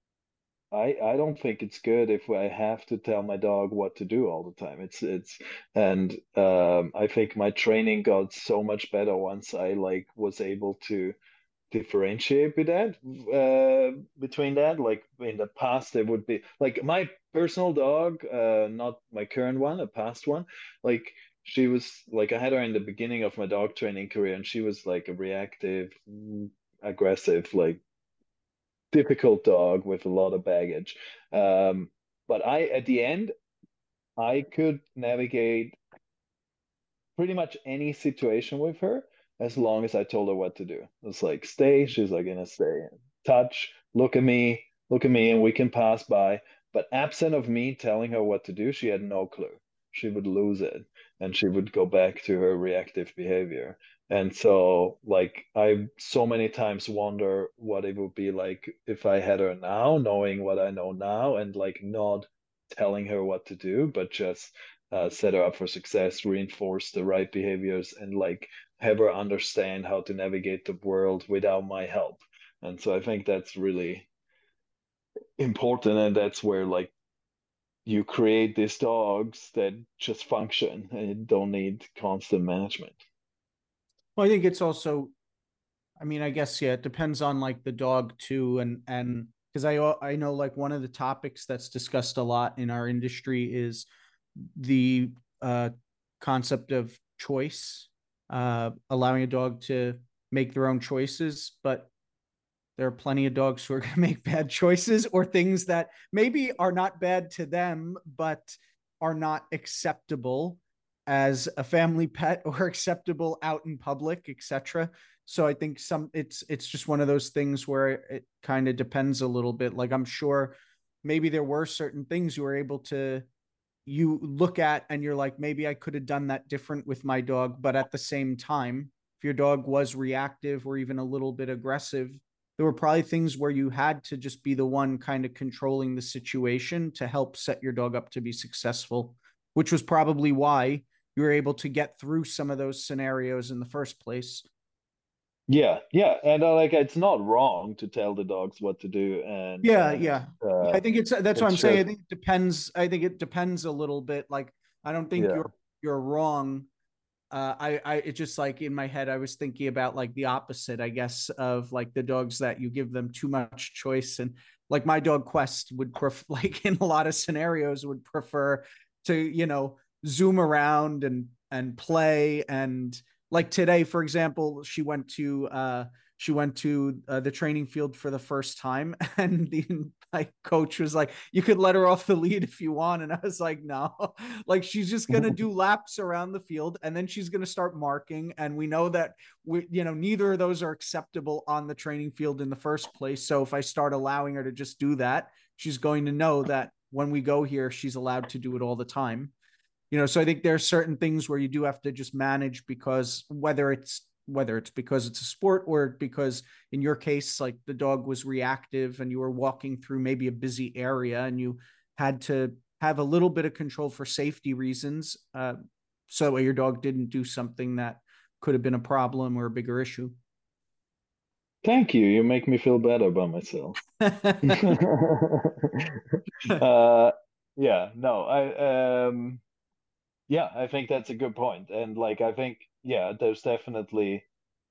I I don't think it's good if I have to tell my dog what to do all the time. It's it's and um, I think my training got so much better once I like was able to differentiate with that uh, between that. Like in the past, it would be like my personal dog, uh, not my current one, a past one. Like she was like I had her in the beginning of my dog training career, and she was like a reactive, mm, aggressive, like difficult dog with a lot of baggage. Um, but I, at the end, I could navigate pretty much any situation with her as long as I told her what to do. It's like stay, she's like gonna stay. Touch, look at me, look at me, and we can pass by. But absent of me telling her what to do, she had no clue. She would lose it and she would go back to her reactive behavior. And so, like, I so many times wonder what it would be like if I had her now, knowing what I know now, and like not telling her what to do, but just uh, set her up for success, reinforce the right behaviors, and like have her understand how to navigate the world without my help. And so I think that's really important, and that's where like you create these dogs that just function and don't need constant management. Well, I think it's also, I mean, I guess yeah, it depends on like the dog too, and and because I I know like one of the topics that's discussed a lot in our industry is the uh, concept of choice, uh, allowing a dog to make their own choices, but there are plenty of dogs who are going to make bad choices or things that maybe are not bad to them, but are not acceptable as a family pet or acceptable out in public, et cetera. So I think some it's it's just one of those things where it kind of depends a little bit. Like I'm sure maybe there were certain things you were able to you look at and you're like, maybe I could have done that different with my dog. But at the same time, if your dog was reactive or even a little bit aggressive, there were probably things where you had to just be the one kind of controlling the situation to help set your dog up to be successful, which was probably why you were able to get through some of those scenarios in the first place. Yeah, yeah, and uh, like it's not wrong to tell the dogs what to do, and Yeah, and yeah. uh, I think it's that's what it's I'm saying. I just think it depends. I think it depends a little bit. Like I don't think yeah. you're you're wrong. Uh, I I it's just like in my head I was thinking about like the opposite, I guess, of like the dogs that you give them too much choice, and like my dog Quest would prefer, like in a lot of scenarios would prefer to, you know, zoom around and and play. And like today, for example, she went to uh she went to uh, the training field for the first time, and the my coach was like, you could let her off the lead if you want. And I was like, no, like she's just going to do laps around the field and then she's going to start marking. And we know that we, you know, neither of those are acceptable on the training field in the first place. So if I start allowing her to just do that, she's going to know that when we go here, she's allowed to do it all the time. You know, so I think there are certain things where you do have to just manage, because whether it's whether it's because it's a sport or because in your case, like the dog was reactive and you were walking through maybe a busy area and you had to have a little bit of control for safety reasons, uh, so your dog didn't do something that could have been a problem or a bigger issue. Thank you. You make me feel better about myself. uh, yeah, no, I um yeah, I think that's a good point. And like I think yeah, there's definitely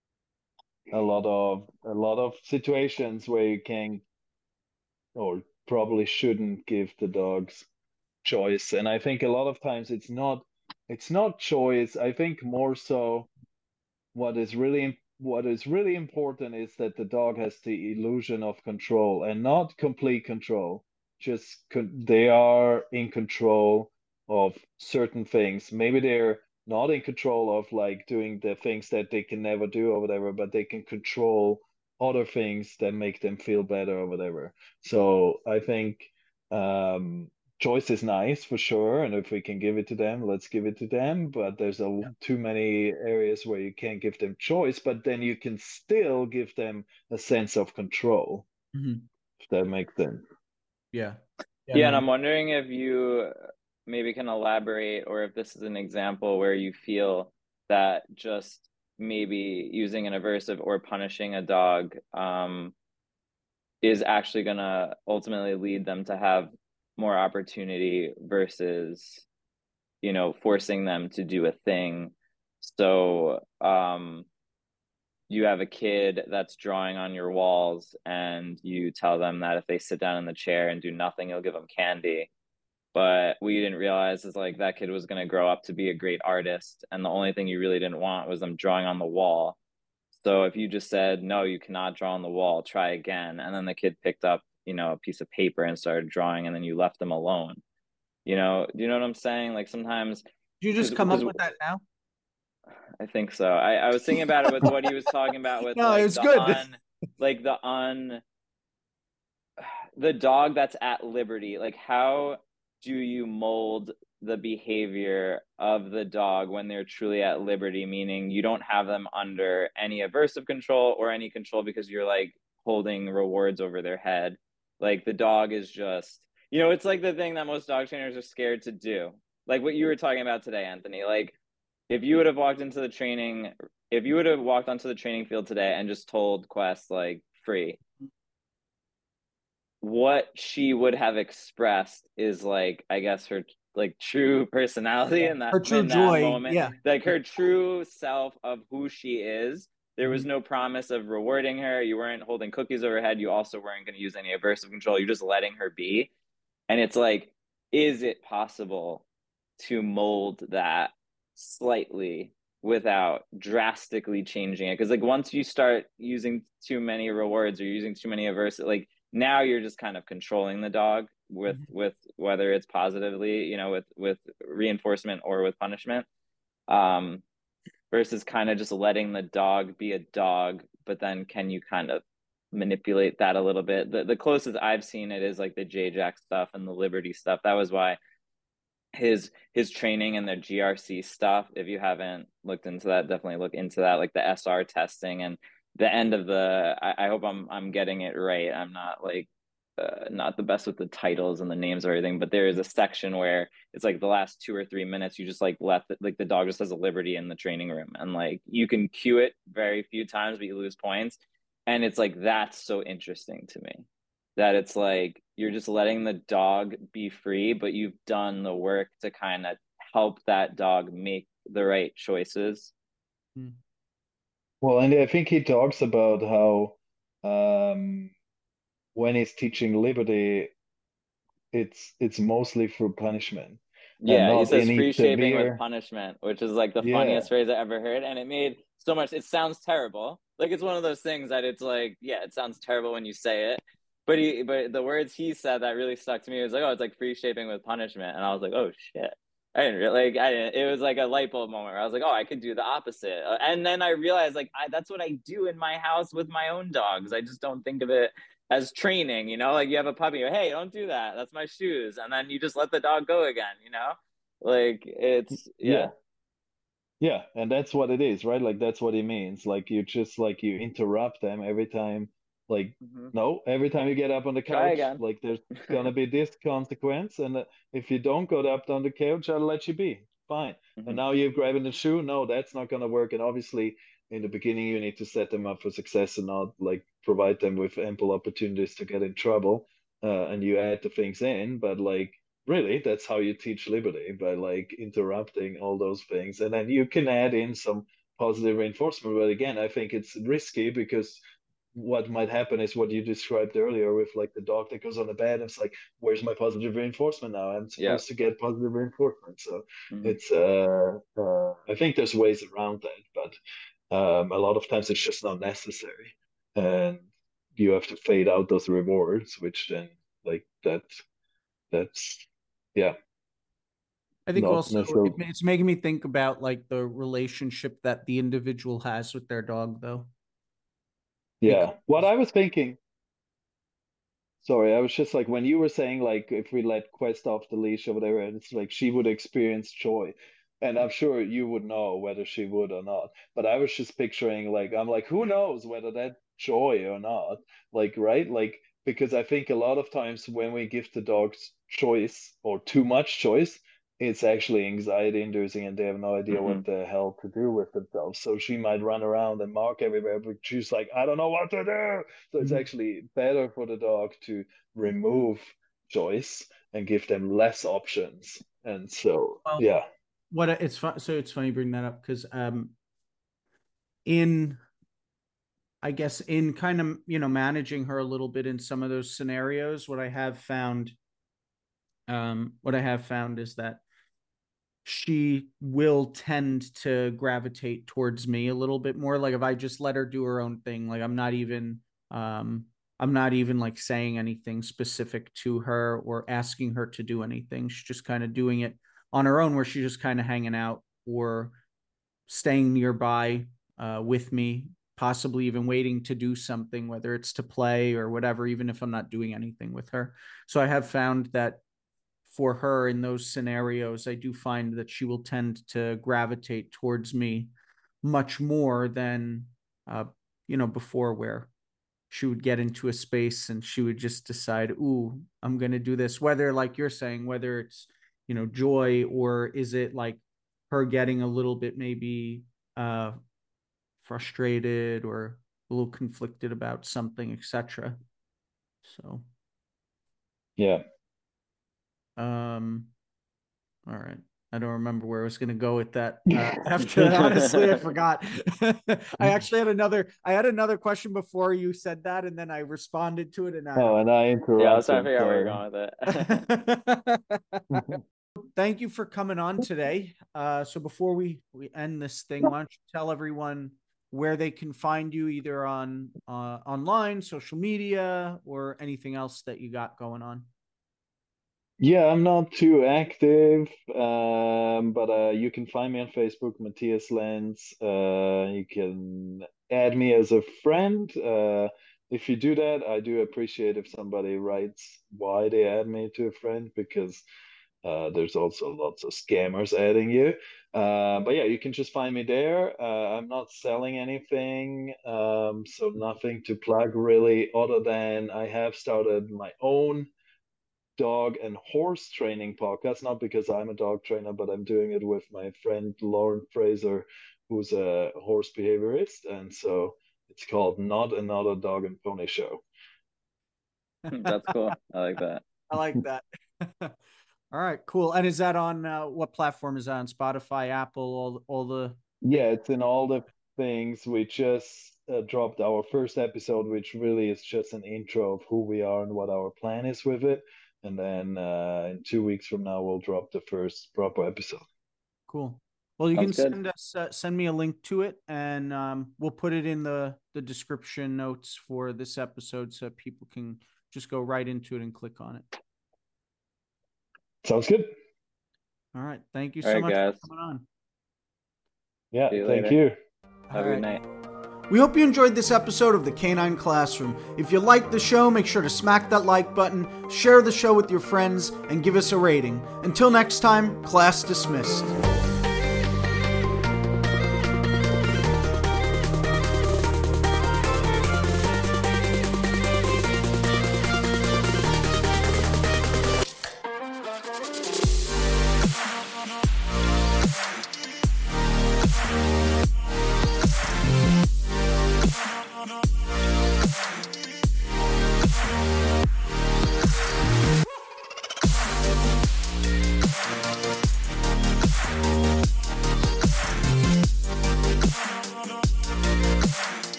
a lot of a lot of situations where you can or probably shouldn't give the dogs choice. And I think a lot of times it's not it's not choice. I think more so what is really what is really important is that the dog has the illusion of control and not complete control. Just con- they are in control of certain things. Maybe they're not in control of like doing the things that they can never do or whatever, but they can control other things that make them feel better or whatever. So I think um choice is nice for sure, and if we can give it to them, let's give it to them. But there's a Yeah. too many areas where you can't give them choice, but then you can still give them a sense of control, Mm-hmm. if that makes sense. Yeah. Yeah. Yeah, and No. I'm wondering if you maybe can elaborate, or if this is an example where you feel that just maybe using an aversive or punishing a dog um, is actually going to ultimately lead them to have more opportunity versus, you know, forcing them to do a thing. So, um, you have a kid that's drawing on your walls and you tell them that if they sit down in the chair and do nothing, you'll give them candy. But what you didn't realize is like that kid was going to grow up to be a great artist. And the only thing you really didn't want was them drawing on the wall. So if you just said, no, you cannot draw on the wall, try again. And then the kid picked up, you know, a piece of paper and started drawing, and then you left them alone. You know, do you know what I'm saying? Like sometimes, Did you because just come because up with that now? I think so. I, I was thinking about it with what he was talking about with No, it like was the good. un like the un the dog that's at liberty. Like how do you mold the behavior of the dog when they're truly at liberty, meaning you don't have them under any aversive control or any control because you're like holding rewards over their head. Like the dog is just, you know, it's like the thing that most dog trainers are scared to do. Like what you were talking about today, Anthony. Like if you would have walked into the training, if you would have walked onto the training field today and just told Quest like free, what she would have expressed is like, I guess, her like true personality Yeah. in that Her true in that joy. moment, Yeah. like Yeah. her true self of who she is. There was Mhm. no promise of rewarding her. You weren't holding cookies over her head. You also weren't going to use any aversive control. You're just letting her be. And it's like, is it possible to mold that slightly without drastically changing it? Because like once you start using too many rewards or using too many aversive, like now you're just kind of controlling the dog with Mhm. with whether it's positively, you know, with with reinforcement or with punishment, um versus kind of just letting the dog be a dog. But then can you kind of manipulate that a little bit? The, the closest I've seen it is like the J-Jack stuff and the Liberty stuff. That was why his his training and the G R C stuff, if you haven't looked into that, definitely look into that, like the S R testing and the end of the, I, I hope I'm I'm getting it right. I'm not like uh, not the best with the titles and the names or everything, but there is a section where it's like the last two or three minutes you just like let the, like the dog just has a liberty in the training room, and like you can cue it very few times but you lose points. And it's like, that's so interesting to me, that it's like you're just letting the dog be free, but you've done the work to kind of help that dog make the right choices. Mm. Well, and I think he talks about how um, when he's teaching liberty, it's it's mostly through punishment and Yeah, he not says any free shaping with severe. punishment, which is like the Yeah, funniest phrase I ever heard. And it made so much, it sounds terrible. Like it's one of those things that it's like, yeah, it sounds terrible when you say it. But he but the words he said that really stuck to me was like, oh, it's like free shaping with punishment. And I was like, oh shit. I didn't really like I didn't, it was like a light bulb moment where I was like, oh, I could do the opposite. Uh, And then I realized like I, that's what I do in my house with my own dogs. I just don't think of it as training, you know, like you have a puppy, or, hey, don't do that. That's my shoes. And then you just let the dog go again, you know? Like it's, yeah, yeah. yeah, and that's what it is, right? Like that's what he means. Like you just like you interrupt them every time. Like Mm-hmm. no, every time you get up on the Try couch, again. like there's gonna be this consequence, and uh, if you don't go up on the couch, I'll let you be. Fine. And Mm-hmm. now you're grabbing the shoe. No, that's not gonna work. And obviously, in the beginning, you need to set them up for success and not like provide them with ample opportunities to get in trouble. Uh, and you add the things in, but like really, that's how you teach liberty, by like interrupting all those things. And then you can add in some positive reinforcement. But again, I think it's risky because what might happen is what you described earlier with like the dog that goes on the bed. And it's like, where's my positive reinforcement now? I'm Yeah. supposed to get positive reinforcement. So Mm-hmm. it's, uh, uh, I think there's ways around that, but um, a lot of times it's just not necessary. And you have to fade out those rewards, which then like that, that's, yeah, I think not also it, necessarily. it's making me think about like the relationship that the individual has with their dog, though. Yeah. What Because I was thinking, sorry, I was just like when you were saying like if we let Quest off the leash or whatever, and it's like she would experience joy. And I'm sure you would know whether she would or not. But I was just picturing like I'm like, who knows whether that joy or not? Like, right? Like because I think a lot of times when we give the dogs choice or too much choice, it's actually anxiety inducing and they have no idea Mm-hmm. what the hell to do with themselves. So she might run around and mark everywhere, but she's like, I don't know what to do. So it's Mhm. actually better for the dog to remove choice and give them less options. And so, Well, yeah. what it's fun. So it's funny you bring that up because um, in I guess in kind of you know managing her a little bit in some of those scenarios, what I have found, um, what I have found is that she will tend to gravitate towards me a little bit more. Like if I just let her do her own thing, like I'm not even um I'm not even like saying anything specific to her or asking her to do anything. She's just kind of doing it on her own where she's just kind of hanging out or staying nearby uh, with me, possibly even waiting to do something, whether it's to play or whatever, even if I'm not doing anything with her. So I have found that for her in those scenarios, I do find that she will tend to gravitate towards me much more than, uh, you know, before where she would get into a space and she would just decide, ooh, I'm going to do this. Whether, like you're saying, whether it's, you know, joy or is it like her getting a little bit maybe uh, frustrated or a little conflicted about something, et cetera. So, yeah. Um, all right. I don't remember where I was going to go with that. Uh, after honestly, I forgot. I actually had another. I had another question before you said that, and then I responded to it. And I, oh, and I interrupted. Yeah, I was trying to figure out where you're going with it. Thank you for coming on today. Uh, so before we we end this thing, why don't you tell everyone where they can find you, either on uh, online, social media, or anything else that you got going on? Yeah, I'm not too active, um, but uh, you can find me on Facebook, Matthias Lenz. Uh, you can add me as a friend. Uh, if you do that, I do appreciate if somebody writes why they add me to a friend, because uh, there's also lots of scammers adding you. Uh, but yeah, you can just find me there. Uh, I'm not selling anything, um, so nothing to plug really, other than I have started my own dog and horse training podcast, not because I'm a dog trainer, but I'm doing it with my friend Lauren Fraser, who's a horse behaviorist. And so it's called Not Another Dog and Pony Show. That's cool. I like that. I like that. All right, cool. And is that on uh, what platform is that on? Spotify, Apple, all, all the... Yeah, it's in all the things. We just uh, dropped our first episode, which really is just an intro of who we are and what our plan is with it. And then uh, in two weeks from now, we'll drop the first proper episode. Cool. Well, you Sounds can good. send us uh, send me a link to it, and um, we'll put it in the the description notes for this episode, so people can just go right into it and click on it. Sounds good. All right. Thank you All so right, much guys. for coming on. Yeah, See you thank later. you. Have a good night. We hope you enjoyed this episode of the Canine Classroom. If you liked the show, make sure to smack that like button, share the show with your friends, and give us a rating. Until next time, class dismissed.